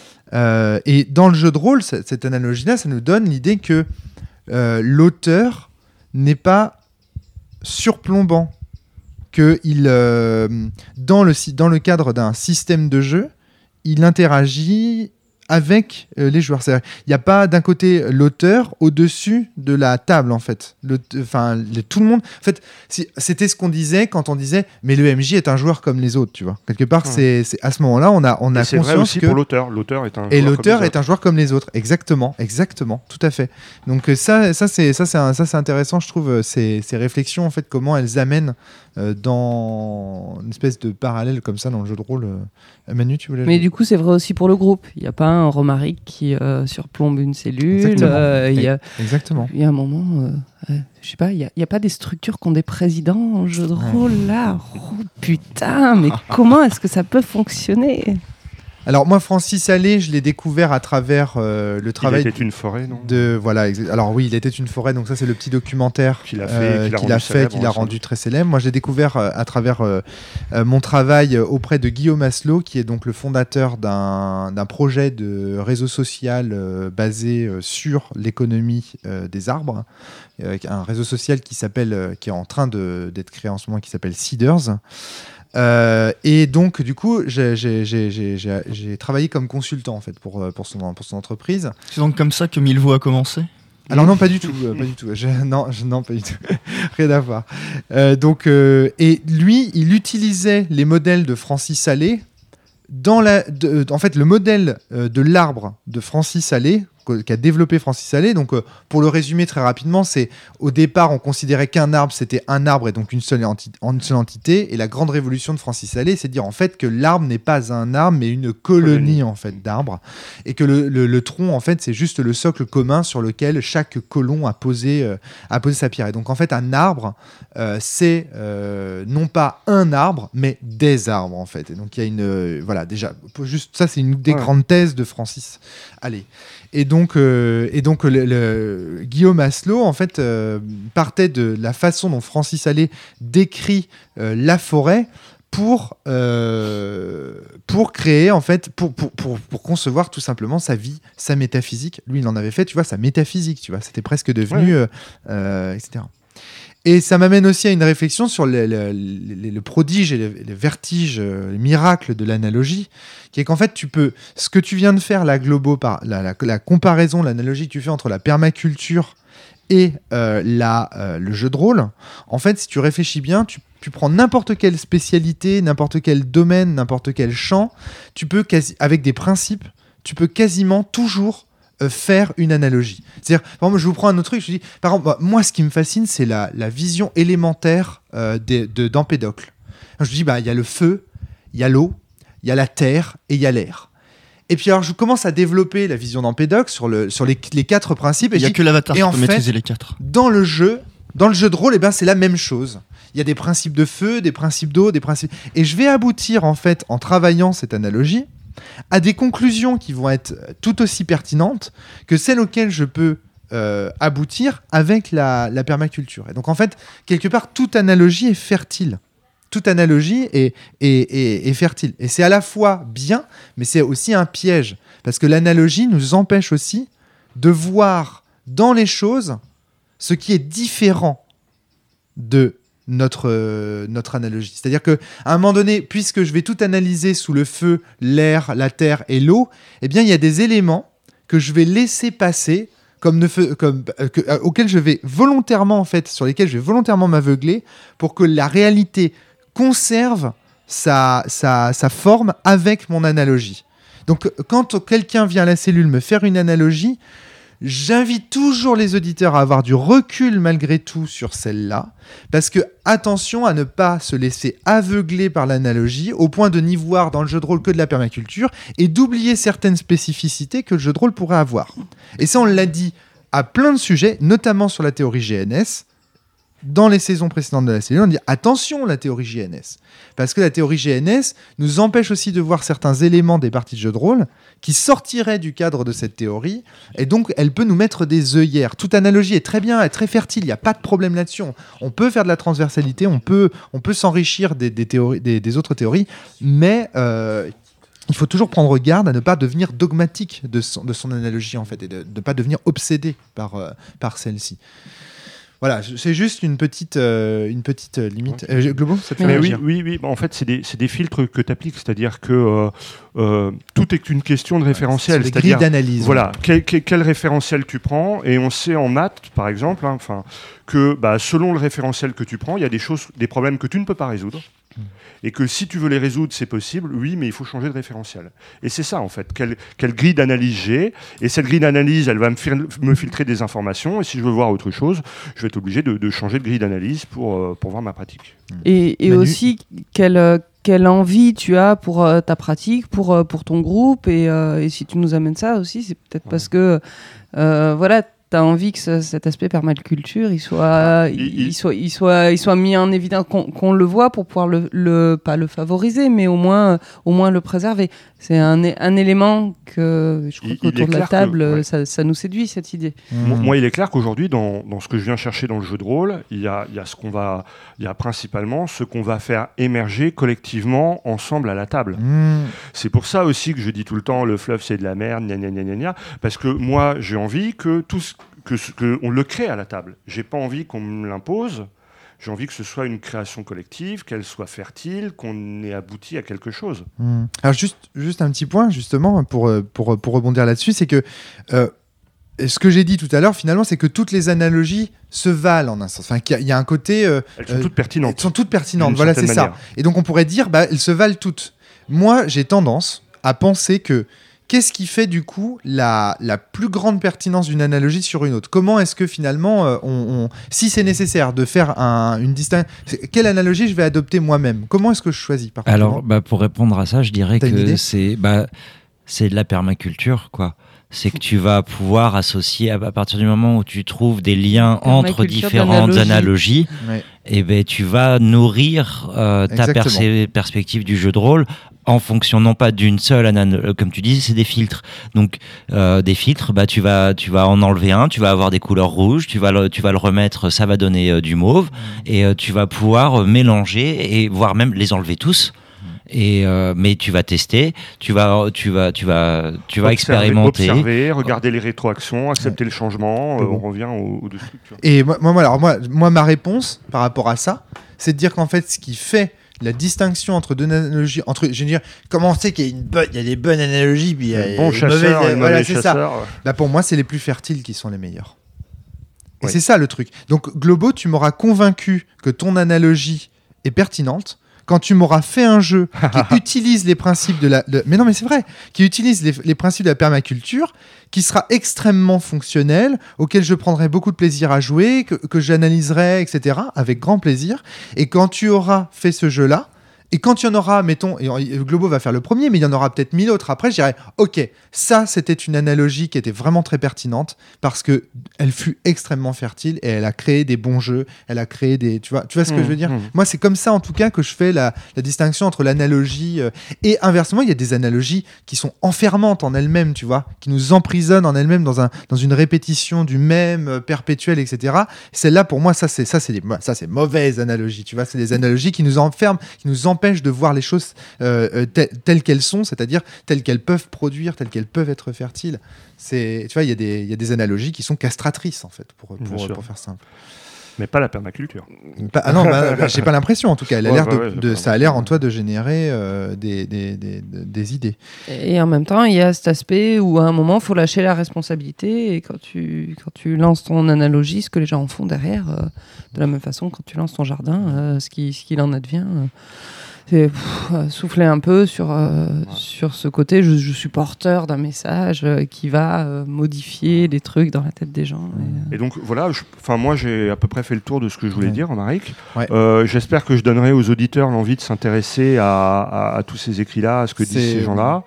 Et dans le jeu de rôle, cette analogie-là, ça nous donne l'idée que l'auteur n'est pas surplombant, que dans le cadre d'un système de jeu, il interagit avec les joueurs. Il n'y a pas d'un côté l'auteur au-dessus de la table, en fait. Tout le monde... En fait, c'était ce qu'on disait quand on disait « mais le MJ est un joueur comme les autres », tu vois. Quelque part, c'est à ce moment-là, on a conscience que... C'est vrai aussi pour l'auteur. L'auteur est un joueur et l'auteur est un joueur comme les autres. Exactement, tout à fait. Donc ça c'est intéressant, je trouve, ces réflexions, en fait, comment elles amènent dans une espèce de parallèle comme ça dans le jeu de rôle. Manu, tu voulais... Mais du coup, c'est vrai aussi pour le groupe. Il n'y a pas un Romaric qui surplombe une cellule. Exactement. Il y a un moment, je sais pas, il n'y a pas des structures qui ont des présidents en jeu de rôle là. Oh putain, mais comment est-ce que ça peut fonctionner ? Alors moi, Francis Allais, je l'ai découvert à travers le travail... Il était une forêt, non ? Alors oui, il était une forêt, donc ça c'est le petit documentaire qu'il a rendu très célèbre. Moi, je l'ai découvert à travers mon travail auprès de Guillaume Asselot, qui est donc le fondateur d'un projet de réseau social basé sur l'économie des arbres, un réseau social qui est en train d'être créé en ce moment, qui s'appelle Seeders. Et donc du coup j'ai travaillé comme consultant en fait pour son entreprise. C'est donc comme ça que Milvaux a commencé ? Alors non, pas du tout, pas du tout. Non, pas du tout. Rien à voir. Et lui, il utilisait les modèles de Francis Allais en fait le modèle de l'arbre de Francis Allais qu'a développé Francis Allais. Donc, pour le résumer très rapidement, c'est au départ, on considérait qu'un arbre, c'était un arbre et donc une seule entité. Et la grande révolution de Francis Allais, c'est de dire en fait que l'arbre n'est pas un arbre, mais une colonie en fait d'arbres. Et que le tronc, en fait, c'est juste le socle commun sur lequel chaque colon a posé sa pierre. Et donc, en fait, un arbre, c'est non pas un arbre, mais des arbres, en fait. Et donc, il y a une... voilà, déjà, juste ça, c'est une des grandes thèses de Francis Allais. Et donc Guillaume Asselot, en fait, partait de la façon dont Francis Allais décrit la forêt pour créer, en fait, pour concevoir tout simplement sa vie, sa métaphysique. Lui, il en avait fait, tu vois, sa métaphysique, tu vois, c'était presque devenu, etc. Et ça m'amène aussi à une réflexion sur le prodige et le vertige, le miracle de l'analogie, qui est qu'en fait, ce que tu viens de faire, la comparaison, l'analogie que tu fais entre la permaculture et le jeu de rôle, en fait, si tu réfléchis bien, tu prends n'importe quelle spécialité, n'importe quel domaine, n'importe quel champ, avec des principes, tu peux quasiment toujours faire une analogie. C'est-à-dire, par exemple, je vous prends un autre truc, je dis, par exemple, moi, ce qui me fascine, c'est la vision élémentaire d'Empédocle. Je dis, il y a le feu, il y a l'eau, il y a la terre et il y a l'air. Et puis alors, je commence à développer la vision d'Empédocle sur les 4 principes. Il n'y a que l'avatar qui peut maîtriser les 4. Dans le jeu de rôle, c'est la même chose. Il y a des principes de feu, des principes d'eau, des principes... Et je vais aboutir, en fait, en travaillant cette analogie, à des conclusions qui vont être tout aussi pertinentes que celles auxquelles je peux aboutir avec la permaculture. Et donc, en fait, quelque part, toute analogie est fertile. Toute analogie est fertile. Et c'est à la fois bien, mais c'est aussi un piège. Parce que l'analogie nous empêche aussi de voir dans les choses ce qui est différent de notre analogie. C'est-à-dire qu'à un moment donné, puisque je vais tout analyser sous le feu, l'air, la terre et l'eau, eh bien, il y a des éléments que je vais laisser passer auxquels je vais volontairement, en fait, sur lesquels je vais volontairement m'aveugler pour que la réalité conserve sa forme avec mon analogie. Donc, quand quelqu'un vient à la cellule me faire une analogie, j'invite toujours les auditeurs à avoir du recul malgré tout sur celle-là, parce que attention à ne pas se laisser aveugler par l'analogie au point de n'y voir dans le jeu de rôle que de la permaculture et d'oublier certaines spécificités que le jeu de rôle pourrait avoir. Et ça, on l'a dit à plein de sujets, notamment sur la théorie GNS. Dans les saisons précédentes de la cellule, on dit attention la théorie GNS. Parce que la théorie GNS nous empêche aussi de voir certains éléments des parties de jeu de rôle qui sortiraient du cadre de cette théorie. Et donc, elle peut nous mettre des œillères. Toute analogie est très bien, est très fertile. Il n'y a pas de problème là-dessus. On peut faire de la transversalité, on peut s'enrichir des autres théories. Mais il faut toujours prendre garde à ne pas devenir dogmatique de son analogie, en fait, et de ne pas devenir obsédé par celle-ci. Voilà, c'est juste une petite limite. Globo, ça te fait réagir ? Oui. En fait, c'est des filtres que tu appliques, c'est-à-dire que tout est une question de référentiel. C'est des grilles d'analyse. Voilà, quel référentiel tu prends, et on sait en maths, par exemple, que selon le référentiel que tu prends, il y a des problèmes que tu ne peux pas résoudre. Et que si tu veux les résoudre, c'est possible, oui, mais il faut changer de référentiel. Et c'est ça, en fait. Quelle grille d'analyse j'ai ? Et cette grille d'analyse, elle va me filtrer des informations. Et si je veux voir autre chose, je vais être obligé de changer de grille d'analyse pour voir ma pratique. Et aussi, quelle envie tu as pour ta pratique, pour ton groupe. Et si tu nous amènes ça aussi, c'est peut-être parce que... t'as envie que cet aspect permaculture il soit mis en évidence, qu'on le voit pour pouvoir pas le favoriser, mais au moins le préserver. C'est un élément que je crois qu'autour de la table, ça nous séduit, cette idée. Moi, il est clair qu'aujourd'hui, dans ce que je viens chercher dans le jeu de rôle, il y a principalement ce qu'on va faire émerger collectivement ensemble à la table. C'est pour ça aussi que je dis tout le temps le fleuve c'est de la merde, gna gna gna gna gna, parce que moi j'ai envie que on le crée à la table. J'ai pas envie qu'on me l'impose. J'ai envie que ce soit une création collective, qu'elle soit fertile, qu'on ait abouti à quelque chose. Alors juste un petit point justement pour rebondir là-dessus, c'est que ce que j'ai dit tout à l'heure, finalement, c'est que toutes les analogies se valent en un sens. Enfin, il y a un côté... elles sont toutes pertinentes. Elles sont toutes pertinentes, voilà, c'est ça. Et donc, on pourrait dire, elles se valent toutes. Moi, j'ai tendance à penser que qu'est-ce qui fait, du coup, la plus grande pertinence d'une analogie sur une autre ? Comment est-ce que, finalement, si c'est nécessaire de faire une distinction... Quelle analogie je vais adopter moi-même ? Comment est-ce que je choisis ? Alors, pour répondre à ça, je dirais que c'est de la permaculture, quoi. c'est que tu vas pouvoir associer, à partir du moment où tu trouves des liens entre culture différentes analogies, Ouais. et ben tu vas nourrir ta Exactement. perspective du jeu de rôle en fonction non pas d'une seule comme tu dis, c'est des filtres. Donc des filtres, bah tu vas en enlever un, tu vas avoir des couleurs rouges, tu vas le remettre, ça va donner du mauve, et tu vas pouvoir mélanger et voire même les enlever tous. Et mais tu vas tester, tu vas expérimenter, observer, regarder les rétroactions, accepter le changement. On revient aux deux structures. Et moi, ma réponse par rapport à ça, c'est de dire qu'en fait, ce qui fait la distinction entre deux analogies, je veux dire, comment on sait qu'il y a des bonnes analogies, puis il y a Bon des chasseur mauvaises, et voilà, mauvais c'est ça. chasseur. Là, pour moi, c'est les plus fertiles qui sont les meilleurs. Et Oui. c'est ça le truc. Donc, Globo, tu m'auras convaincu que ton analogie est pertinente quand tu m'auras fait un jeu qui utilise les principes mais non, mais c'est vrai, qui utilise les principes de la permaculture, qui sera extrêmement fonctionnel, auquel je prendrai beaucoup de plaisir à jouer, que j'analyserai, etc., avec grand plaisir. Et quand tu auras fait ce jeu-là, et quand il y en aura, mettons, et Globo va faire le premier, mais il y en aura peut-être 1000 autres après, je dirais, ok, ça c'était une analogie qui était vraiment très pertinente parce que elle fut extrêmement fertile et elle a créé des bons jeux, elle a créé des, tu vois ce que je veux dire. Moi, c'est comme ça en tout cas que je fais la distinction entre l'analogie et inversement, il y a des analogies qui sont enfermantes en elles-mêmes, tu vois, qui nous emprisonnent en elles-mêmes dans une répétition du même perpétuel, etc. Celle-là, pour moi, ça c'est mauvaise analogie, tu vois, c'est des analogies qui nous enferment, qui nous empêchent de voir les choses telles qu'elles sont, c'est-à-dire telles qu'elles peuvent produire, telles qu'elles peuvent être fertiles. Tu vois, il y a des analogies qui sont castratrices en fait, pour faire simple. Mais pas la permaculture. J'ai pas l'impression en tout cas. Ça a l'air en toi de générer des idées. Et en même temps, il y a cet aspect où à un moment, il faut lâcher la responsabilité. Et quand tu lances ton analogie, ce que les gens en font derrière, de la même façon, quand tu lances ton jardin, ce qu'il en advient, c'est souffler un peu sur ce côté. Je suis porteur d'un message qui va modifier les trucs dans la tête des gens. Et donc voilà, moi j'ai à peu près fait le tour de ce que je voulais dire, Romaric. Ouais. J'espère que je donnerai aux auditeurs l'envie de s'intéresser à tous ces écrits-là, à ce que disent ces gens-là.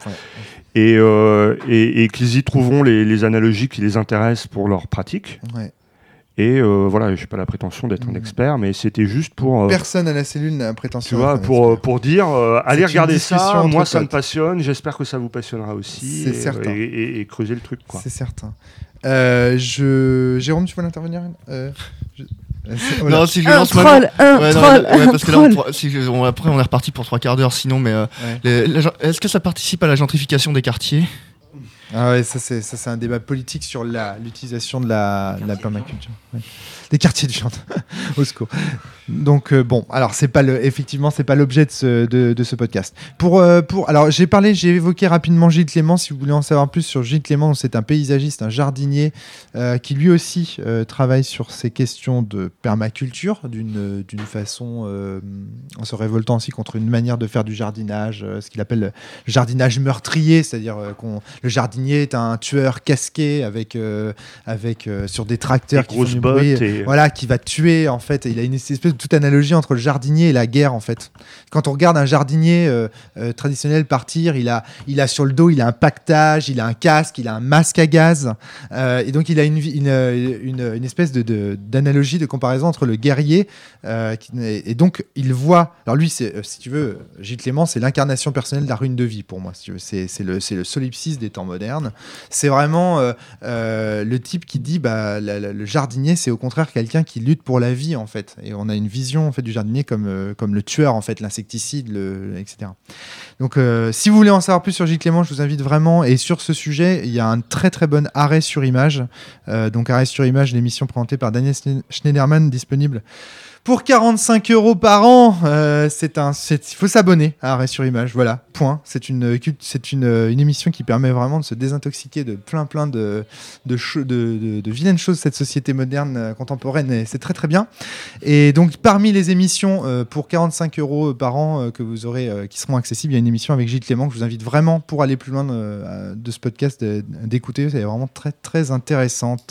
Et qu'ils y trouveront les analogies qui les intéressent pour leur pratique. Ouais. Et voilà, je n'ai pas la prétention d'être un expert, mais c'était juste pour... Personne à la cellule n'a la prétention. Tu vois, pour dire, allez regarder ça, moi ça me potes. passionne, j'espère que ça vous passionnera aussi. C'est certain. Et creuser le truc, quoi. C'est certain. Jérôme, tu veux intervenir Non, si je Un lance troll, parce que là, après on est reparti pour 3 quarts d'heure sinon, mais est-ce que ça participe à la gentrification des quartiers ? Ah ouais, ça c'est un débat politique sur l'utilisation de la permaculture. Ouais. Des quartiers de viande, au secours. Donc bon, alors effectivement c'est pas l'objet de ce podcast. Alors j'ai évoqué rapidement Gilles Clément. Si vous voulez en savoir plus sur Gilles Clément, c'est un paysagiste, un jardinier qui lui aussi travaille sur ces questions de permaculture d'une façon en se révoltant aussi contre une manière de faire du jardinage, ce qu'il appelle le jardinage meurtrier, c'est-à-dire le jardinier est un tueur casqué avec sur des tracteurs des qui font grosses du bottes bruit, voilà, qui va tuer en fait. Et il a une espèce de toute analogie entre le jardinier et la guerre en fait. Quand on regarde un jardinier traditionnel partir, il a sur le dos, il a un pactage, il a un casque, il a un masque à gaz, et donc il a une espèce d'analogie, de comparaison entre le guerrier et donc il voit. Alors lui, si tu veux, Gilles Clément, c'est l'incarnation personnelle de la ruine de vie pour moi. Si tu veux, c'est le solipsisme des temps modernes. C'est vraiment le type qui dit le jardinier, c'est au contraire quelqu'un qui lutte pour la vie en fait. Et on a une vision en fait du jardinier comme le tueur en fait, l'insecticide, etc. Donc si vous voulez en savoir plus sur Gilles Clément, je vous invite vraiment. Et sur ce sujet, il y a un très très bon arrêt sur image. Donc arrêt sur image, l'émission présentée par Daniel Schneiderman, disponible pour 45 € par an. Il faut s'abonner à Arrêt sur Image. Voilà, point. C'est une émission qui permet vraiment de se désintoxiquer de plein de vilaines choses de cette société moderne contemporaine. Et c'est très très bien. Et donc parmi les émissions pour 45 € par an que vous aurez, qui seront accessibles, il y a une émission avec Gilles Clément que je vous invite vraiment, pour aller plus loin de ce podcast, d'écouter. C'est vraiment très très intéressante.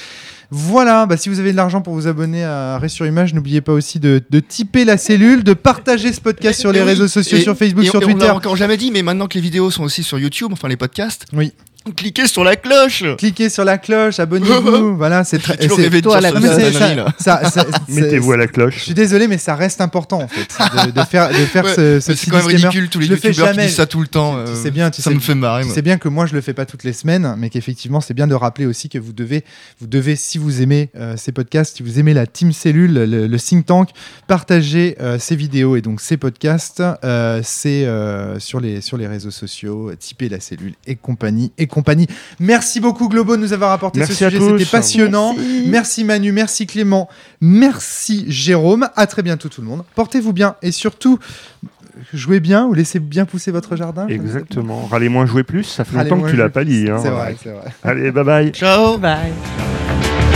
Voilà, si vous avez de l'argent pour vous abonner à Arrêt sur Image, n'oubliez pas aussi de tiper la cellule, de partager ce podcast sur les réseaux sociaux, sur Facebook, sur Twitter. On l'a encore jamais dit, mais maintenant que les vidéos sont aussi sur YouTube, enfin les podcasts, oui. Cliquez sur la cloche. Cliquez sur la cloche, abonnez-vous. Voilà, c'est très. J'ai toujours c'est- rêvé de toi, dire la ça, cloche. cette connerie, là. Mettez-vous à la Je cloche. suis désolé, mais ça reste important en fait de faire Ouais, ce mais petit c'est quand même disclaimer. ridicule, tous les Je le fais youtubeurs qui jamais. disent ça tout le temps. Tu sais bien, tu ça sais- me fait marrer. Tu moi. sais bien que moi je le fais pas toutes les semaines, mais qu'effectivement c'est bien de rappeler aussi que vous devez, si vous aimez ces podcasts, si vous aimez la Team Cellule, le think tank, partager ces vidéos et donc ces podcasts, c'est sur les réseaux sociaux, typez la cellule et compagnie. Merci beaucoup Globo de nous avoir apporté Merci ce à sujet, tous. c'était passionnant. Merci. Merci Manu, merci Clément, merci Jérôme. À très bientôt tout le monde. Portez-vous bien et surtout jouez bien ou laissez bien pousser votre jardin. Exactement. Râlez moins, jouez plus. Ça fait Râlez longtemps moins, que tu l'as jouez pas plus. dit. Hein. C'est vrai, c'est vrai. Allez, bye bye. Ciao. Bye.